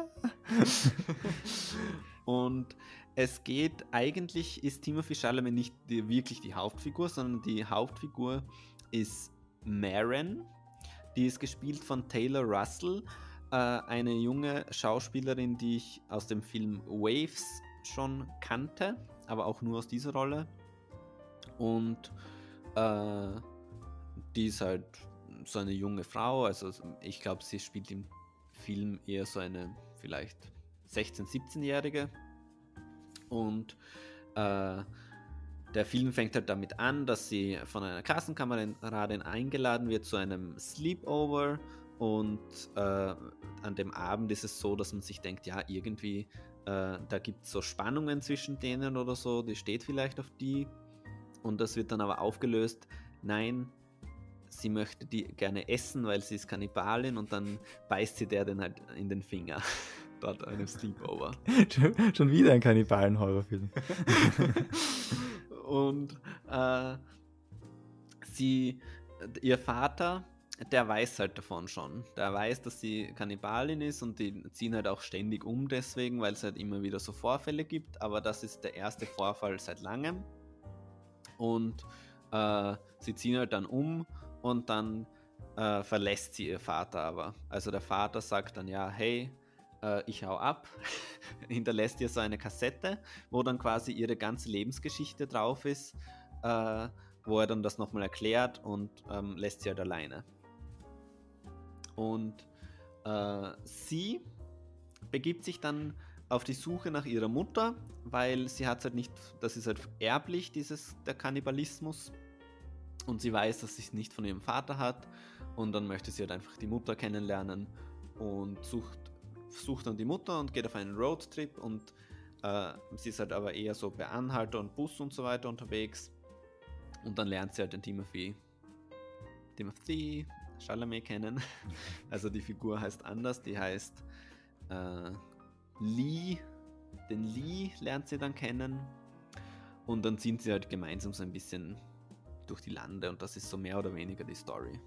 Und es geht, eigentlich ist Timothée Chalamet nicht die, wirklich die Hauptfigur, sondern die Hauptfigur ist Maren. Die ist gespielt von Taylor Russell, äh, eine junge Schauspielerin, die ich aus dem Film Waves schon kannte, aber auch nur aus dieser Rolle. Und äh, die ist halt so eine junge Frau, also ich glaube, sie spielt im Film eher so eine vielleicht sechzehn-, siebzehnjährige. Und äh, der Film fängt halt damit an, dass sie von einer Klassenkameradin eingeladen wird zu einem Sleepover und äh, an dem Abend ist es so, dass man sich denkt, ja, irgendwie, äh, da gibt es so Spannungen zwischen denen oder so, die steht vielleicht auf die und das wird dann aber aufgelöst, nein, sie möchte die gerne essen, weil sie ist Kannibalin und dann beißt sie der dann halt in den Finger. Dort an einem Sleepover. schon, schon wieder ein Kannibalen-Horrorfilm. Und äh, sie, ihr Vater, der weiß halt davon schon. Der weiß, dass sie Kannibalin ist und die ziehen halt auch ständig um deswegen, weil es halt immer wieder so Vorfälle gibt. Aber das ist der erste Vorfall seit langem. Und äh, sie ziehen halt dann um und dann äh, verlässt sie ihr Vater aber. Also der Vater sagt dann, ja, hey, äh, ich hau ab, hinterlässt ihr so eine Kassette, wo dann quasi ihre ganze Lebensgeschichte drauf ist, äh, wo er dann das nochmal erklärt und ähm, lässt sie halt alleine. Und äh, sie begibt sich dann auf die Suche nach ihrer Mutter, weil sie hat halt nicht, das ist halt erblich, dieses, der Kannibalismus. Und sie weiß, dass sie es nicht von ihrem Vater hat. Und dann möchte sie halt einfach die Mutter kennenlernen und sucht, sucht dann die Mutter und geht auf einen Roadtrip. Und äh, sie ist halt aber eher so bei Anhalter und Bus und so weiter unterwegs. Und dann lernt sie halt den Timothy, Timothy Chalamet kennen. Also die Figur heißt anders, die heißt äh, Lee, den Lee lernt sie dann kennen und dann ziehen sie halt gemeinsam so ein bisschen durch die Lande und das ist so mehr oder weniger die Story.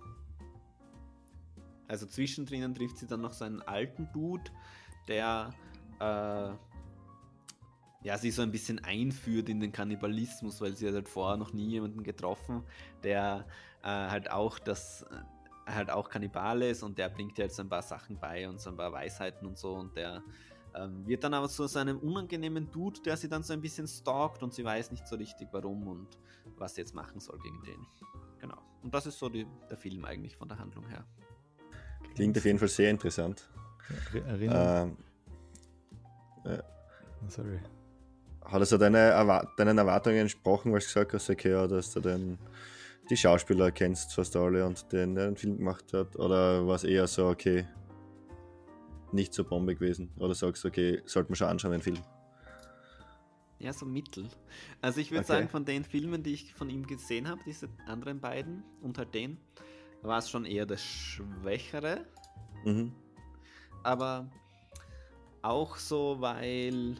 Also zwischendrin trifft sie dann noch so einen alten Dude, der äh, ja, sie so ein bisschen einführt in den Kannibalismus, weil sie hat halt vorher noch nie jemanden getroffen, der äh, halt auch das äh, halt auch Kannibale ist und der bringt ihr halt so ein paar Sachen bei und so ein paar Weisheiten und so und der ähm, wird dann aber zu so einem unangenehmen Dude, der sie dann so ein bisschen stalkt und sie weiß nicht so richtig warum und was sie jetzt machen soll gegen den. Genau. Und das ist so die, der Film eigentlich von der Handlung her. Klingt auf jeden Fall sehr interessant. Erinnerung. Ähm, äh, Sorry. Hat es deine Erwart- deinen Erwartungen entsprochen, weil du gesagt hast, okay, ja, dass du den, die Schauspieler kennst fast alle und den, der den Film gemacht hat? Oder war es eher so, okay, nicht so Bombe gewesen? Oder sagst du, okay, sollte man schon anschauen, den Film? Ja, so mittel. Also ich würde Okay. sagen, von den Filmen, die ich von ihm gesehen habe, diese anderen beiden und halt den, war es schon eher das Schwächere. Mhm. Aber auch so, weil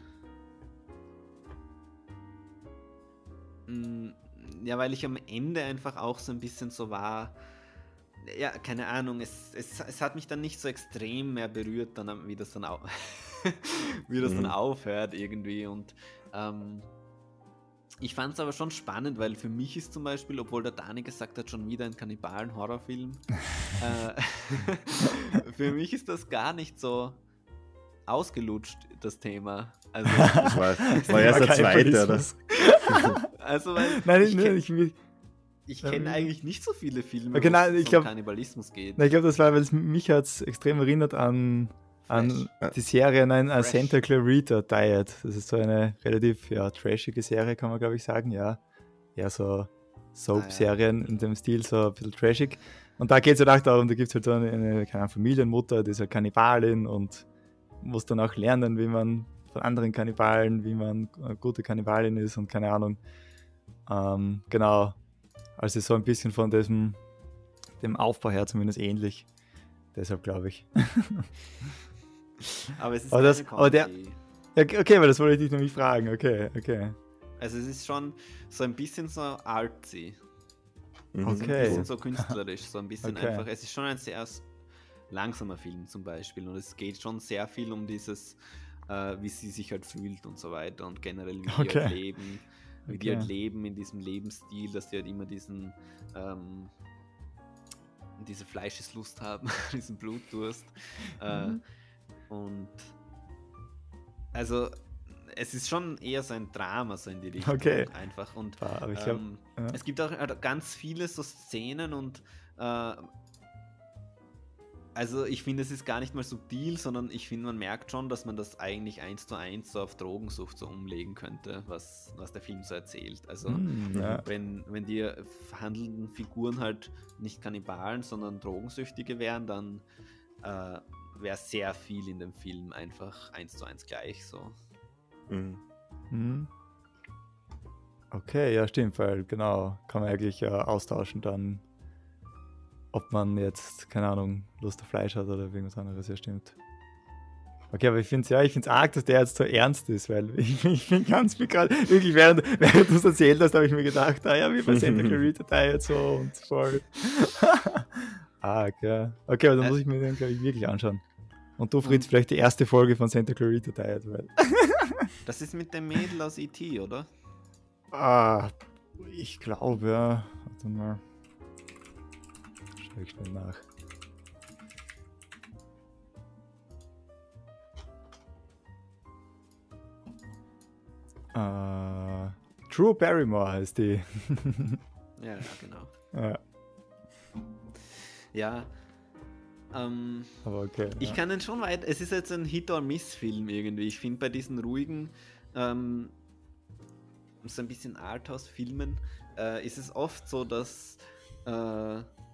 mh, ja, weil ich am Ende einfach auch so ein bisschen so war, ja, keine Ahnung, es, es, es hat mich dann nicht so extrem mehr berührt, dann, am- wie das dann, au wie das dann Mhm. aufhört irgendwie und ähm, ich fand es aber schon spannend, weil für mich ist zum Beispiel, obwohl der Dani gesagt hat, schon wieder ein Kannibalen-Horrorfilm, äh, für mich ist das gar nicht so ausgelutscht, das Thema. Also, Das war, war erst der Kein zweite, oder? Kannibalismus. also weil Nein, ich, nein, kenn- ich, ich, ich Ja, kenne ja. eigentlich nicht so viele Filme, Okay, wo nein, es ich um glaub- Kannibalismus geht. ich glaube, das war, weil es mich hat extrem erinnert an, an Fresh. die Serie, nein, an Fresh. Santa Clarita Diet. Das ist so eine relativ ja, trashige Serie, kann man glaube ich sagen, ja. Ja, so Soap-Serien in dem Stil, so ein bisschen trashig. Und da geht es halt auch darum, da gibt es halt so eine, eine keine Ahnung, Familienmutter, die ist halt Kannibalin und muss dann auch lernen, wie man von anderen Kannibalen, wie man eine gute Kannibalin ist und keine Ahnung. Ähm, genau. Also so ein bisschen von diesem dem Aufbau her zumindest ähnlich. Deshalb glaube ich. Aber es ist Aber das- keine aber der- Comedy. Ja, okay, aber das wollte ich dich nämlich fragen. Okay, okay. Also es ist schon so ein bisschen so artsy. Mhm. So ein Okay. bisschen so künstlerisch, so ein bisschen Okay. einfach. Es ist schon ein sehr s- langsamer Film zum Beispiel und es geht schon sehr viel um dieses, äh, wie sie sich halt fühlt und so weiter und generell wie die Okay. halt leben, wie die Okay. halt leben in diesem Lebensstil, dass die halt immer diesen, ähm, diese Fleischeslust haben, diesen Blutdurst. Äh, Mhm. und also es ist schon eher so ein Drama, so in die Richtung Okay. einfach und Ah, aber ich glaube, ähm, ja. es gibt auch halt ganz viele so Szenen und äh, also ich finde, es ist gar nicht mal subtil, sondern ich finde, man merkt schon, dass man das eigentlich eins zu eins so auf Drogensucht so umlegen könnte, was, was der Film so erzählt. Also Hm, ja. wenn, wenn die handelnden Figuren halt nicht Kannibalen, sondern Drogensüchtige wären, dann äh, wäre sehr viel in dem Film einfach eins zu eins gleich so. Mhm. Mhm. Okay, ja, stimmt, weil genau, kann man eigentlich äh, austauschen dann, ob man jetzt, keine Ahnung, Lust auf Fleisch hat oder irgendwas anderes, ja, stimmt. Okay, aber ich finde es ja, ich finde es arg, dass der jetzt so ernst ist, weil ich, ich bin ganz viel gerade, wirklich während, während du es erzählt hast, habe ich mir gedacht, ah ja, wie bei Santa Clarita Diet so und voll. Arg, ja. Okay, aber dann muss ich mir den, glaube ich, wirklich anschauen. Und du, Fritz, vielleicht die erste Folge von Santa Clarita Diet, weil. Das ist mit dem Mädel aus E T, oder? Ah, ich glaube, ja. Warte mal. Schau ich schnell nach. Äh, Drew Barrymore heißt die. Ja, ja, genau. Ja, Ja. Ähm, aber okay. ich ja. kann den schon weit. Es ist jetzt ein Hit-or-Miss-Film irgendwie. Ich finde bei diesen ruhigen, ähm, so ein bisschen Arthouse-Filmen, äh, ist es oft so, dass äh,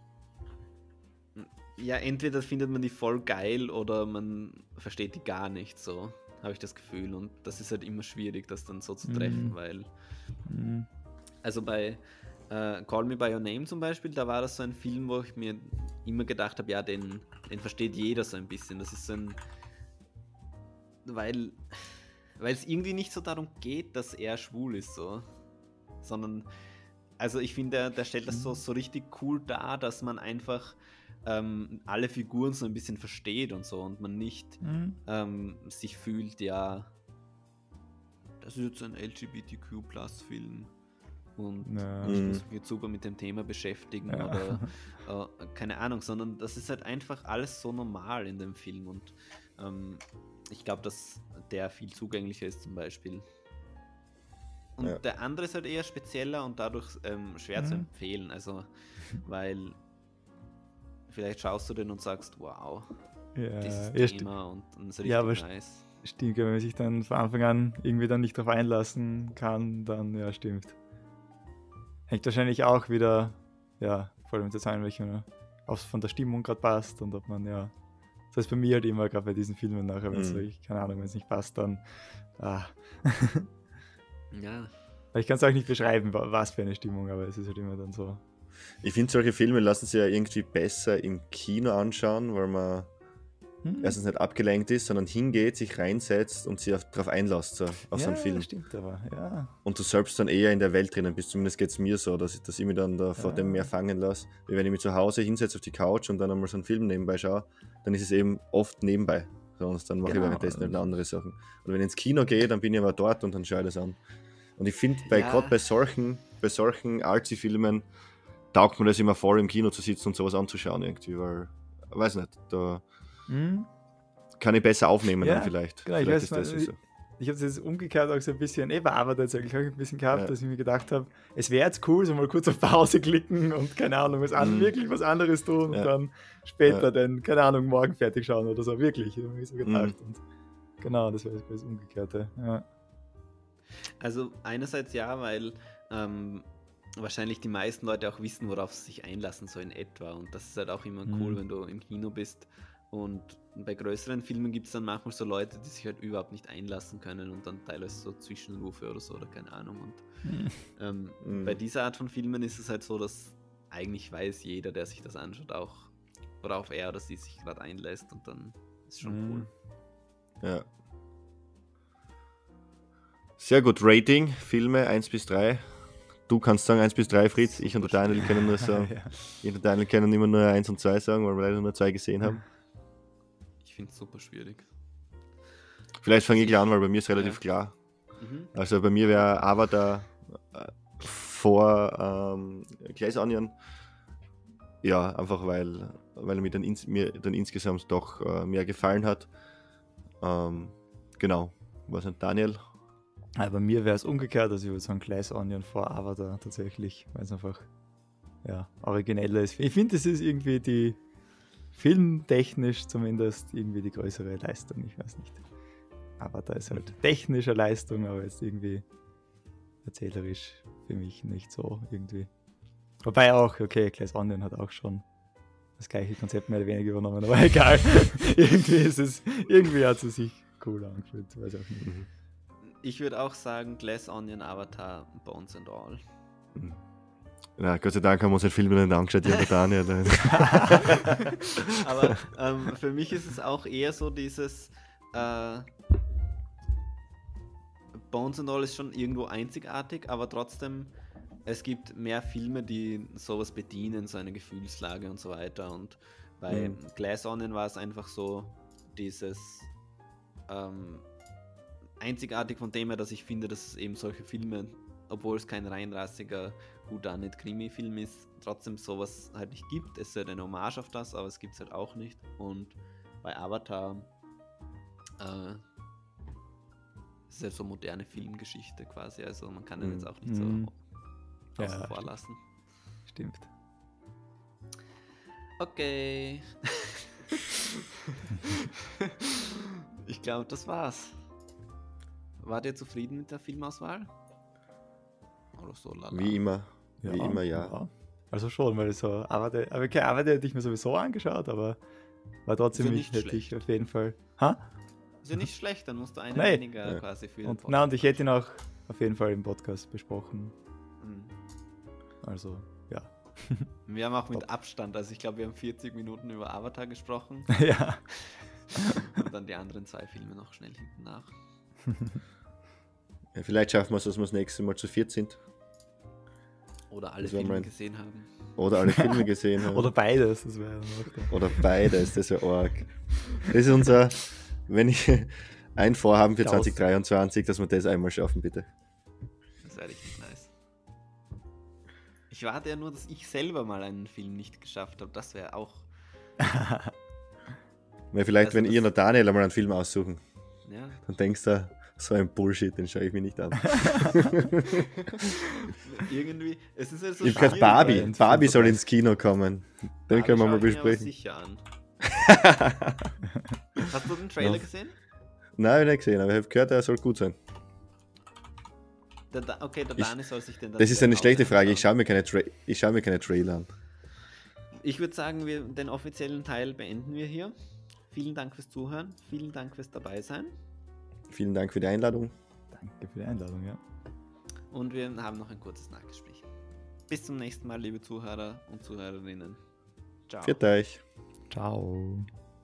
ja, entweder findet man die voll geil oder man versteht die gar nicht so, habe ich das Gefühl. Und das ist halt immer schwierig, das dann so zu treffen, Mhm. weil Mhm. also bei äh, Call Me By Your Name zum Beispiel, da war das so ein Film, wo ich mir immer gedacht habe, ja, den, den versteht jeder so ein bisschen. Das ist so ein weil weil es irgendwie nicht so darum geht, dass er schwul ist, so. Sondern, also ich finde, der, der stellt das so, so richtig cool dar, dass man einfach ähm, alle Figuren so ein bisschen versteht und so und man nicht Mhm. ähm, sich fühlt, ja, das ist jetzt ein L G B T Q Plus Film und Ja. ich Mhm. muss mich jetzt super mit dem Thema beschäftigen Ja. oder äh, keine Ahnung, sondern das ist halt einfach alles so normal in dem Film und ähm, ich glaube, dass der viel zugänglicher ist zum Beispiel. Und Ja. der andere ist halt eher spezieller und dadurch ähm, schwer zu Mhm. empfehlen, also weil vielleicht schaust du den und sagst, wow, Ja, dieses ja, sti- Thema und, und ist richtig Ja, aber st- nice. stimmt, wenn man sich dann von Anfang an irgendwie dann nicht darauf einlassen kann, dann ja, stimmt. Hängt wahrscheinlich auch wieder, ja, vor allem zusammen, welche aufs von der Stimmung gerade passt und ob man, ja, das ist bei mir halt immer, gerade bei diesen Filmen nachher, wenn es, Mhm. keine Ahnung, wenn es nicht passt, dann, ah. Ja, Ich kann es auch nicht beschreiben, wa- was für eine Stimmung, aber es ist halt immer dann so. Ich finde, solche Filme lassen sich ja irgendwie besser im Kino anschauen, weil man Hm? erstens nicht abgelenkt ist, sondern hingeht, sich reinsetzt und sich auf- darauf einlässt, so, auf so einen Ja, Film. stimmt aber, ja. Und du selbst dann eher in der Welt drinnen bist. Zumindest geht es mir so, dass ich, dass ich mich dann da vor Ja. dem mehr fangen lasse. Wie wenn ich mich zu Hause hinsetze auf die Couch und dann einmal so einen Film nebenbei schaue, dann ist es eben oft nebenbei. Sonst dann mache Genau. ich währenddessen halt andere Sachen. Und wenn ich ins Kino gehe, dann bin ich aber dort und dann schaue ich das an. Und ich finde, bei, Ja. gerade bei solchen, bei solchen Artsy-Filmen taugt mir das immer voll, im Kino zu sitzen und sowas anzuschauen irgendwie, weil, ich weiß nicht, da Hm? kann ich besser aufnehmen Ja, dann vielleicht. genau, ich vielleicht weiß, ist das ich- so. Ich habe es jetzt umgekehrt auch so ein bisschen, eh, bei Arbeit jetzt eigentlich auch ein bisschen gehabt, Ja. dass ich mir gedacht habe, es wäre jetzt cool, so mal kurz auf Pause klicken und keine Ahnung, was an, Mhm. wirklich was anderes tun Ja. und dann später Ja. dann, keine Ahnung, morgen fertig schauen oder so, wirklich. Ich habe mir so gedacht. Mhm. Und genau, das wäre das Umgekehrte. Ja. also einerseits ja, weil ähm, wahrscheinlich die meisten Leute auch wissen, worauf sie sich einlassen, so in etwa. Und das ist halt auch immer cool, Mhm. wenn du im Kino bist. Und bei größeren Filmen gibt es dann manchmal so Leute, die sich halt überhaupt nicht einlassen können und dann teilweise so Zwischenrufe oder so oder keine Ahnung. Und ähm, Mhm. bei dieser Art von Filmen ist es halt so, dass eigentlich weiß jeder, der sich das anschaut, auch worauf er oder sie sich gerade einlässt und dann ist schon Mhm. cool. Ja. Sehr gut. Rating, Filme eins bis drei. Du kannst sagen eins bis drei, Fritz. Ich und der Super Daniel können nur sagen. Ja. Ich und der Daniel können immer nur eins und zwei sagen, weil wir leider nur zwei gesehen haben. Ich finde es super schwierig. Vielleicht fange ich gleich an, weil bei mir ist relativ Ja. klar. Mhm. Also bei mir wäre Avatar äh, vor ähm, Glass Onion. Ja, einfach weil, weil er mir dann, ins, mir dann insgesamt doch äh, mehr gefallen hat. Ähm, genau. Was nicht, Daniel? Aber bei mir wäre es umgekehrt, also ich würde sagen Glass Onion vor Avatar tatsächlich, weil es einfach ja, origineller ist. Ich finde, es ist irgendwie die filmtechnisch zumindest irgendwie die größere Leistung, ich weiß nicht. Avatar ist halt technische Leistung, aber jetzt irgendwie erzählerisch für mich nicht so irgendwie. Wobei auch, okay, Glass Onion hat auch schon das gleiche Konzept mehr oder weniger übernommen, aber egal. irgendwie ist es, irgendwie hat es sich cool angefühlt, weiß auch nicht. Mhm. Ich würde auch sagen Glass Onion, Avatar, Bones and All. Na, Gott sei Dank haben wir uns den Film nicht angeschaut, ich und der Daniel. Aber ähm, für mich ist es auch eher so dieses äh, Bones and All ist schon irgendwo einzigartig, aber trotzdem, es gibt mehr Filme, die sowas bedienen, so eine Gefühlslage und so weiter. Und bei Mhm. Glass Onion war es einfach so dieses ähm, einzigartig von dem her, dass ich finde, dass es eben solche Filme, obwohl es kein reinrassiger Whodunit Krimi-Film ist, trotzdem sowas halt nicht gibt. Es ist halt eine Hommage auf das, aber es gibt es halt auch nicht. Und bei Avatar äh, es ist halt so moderne Filmgeschichte quasi, also man kann den Mhm. jetzt auch nicht so Mhm. außen Ja, vor stimmt. lassen. Stimmt. Okay. Ich glaube, das war's. Wart ihr zufrieden mit der Filmauswahl? Oder so, lala. Wie immer. Wie immer, ja. Also schon, weil so Avatar, aber okay, Avatar hätte ich mir sowieso angeschaut, aber war trotzdem Ist ja ich, nicht hätte ich schlecht. auf jeden Fall. Ha? Ist ja nicht schlecht, dann musst du eine Nein. weniger Ja. quasi für den Und, Podcast na, und ich hätte ihn auch auf jeden Fall im Podcast besprochen. Mhm. Also, ja. Wir haben auch mit Top. Abstand, also ich glaube, wir haben vierzig Minuten über Avatar gesprochen. ja. Und dann die anderen zwei Filme noch schnell hinten nach. Ja, vielleicht schaffen wir es, dass wir das nächste Mal zu viert sind. Oder alle Das wär Filme mein- gesehen haben. Oder alle Filme gesehen haben. Oder beides, das wäre noch. Oder beides, das wäre arg. Das ist unser, wenn ich ein Vorhaben für Chaos. zwanzig dreiundzwanzig, dass wir das einmal schaffen, bitte. Das wäre richtig nice. Ich warte ja nur, dass ich selber mal einen Film nicht geschafft habe. Das wäre auch. Weil vielleicht, Also wenn das- ihr oder Daniel einmal einen Film aussuchen, Ja. dann denkst du, so ein Bullshit, den schaue ich mir nicht an. Irgendwie. Es ist ja so Ich habe gehört, schwierig, Barbie. weil- Barbie soll ins Kino kommen. Den Barbie können wir schau mal ich mir aber besprechen. sicher an. Hast du den Trailer Ja. gesehen? Nein, habe ich nicht gesehen, aber ich habe gehört, er soll gut sein. Der da okay, der Ich- Dani soll sich den dann Das ist eine auch schlechte Frage. Ich anschauen. schaue mir keine, Tra ich schaue mir keine Trailer an. Ich würde sagen, wir, den offiziellen Teil beenden wir hier. Vielen Dank fürs Zuhören. Vielen Dank fürs Dabeisein. Vielen Dank für die Einladung. Danke für die Einladung, ja. Und wir haben noch ein kurzes Nachgespräch. Bis zum nächsten Mal, liebe Zuhörer und Zuhörerinnen. Ciao. Viert euch. Ciao.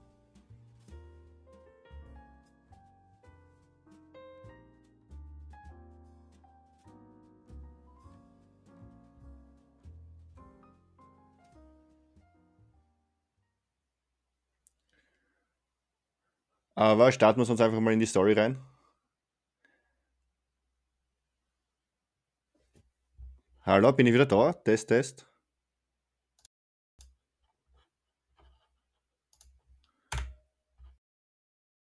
Aber starten wir uns einfach mal in die Story rein. Hallo, bin ich wieder da? Test, Test.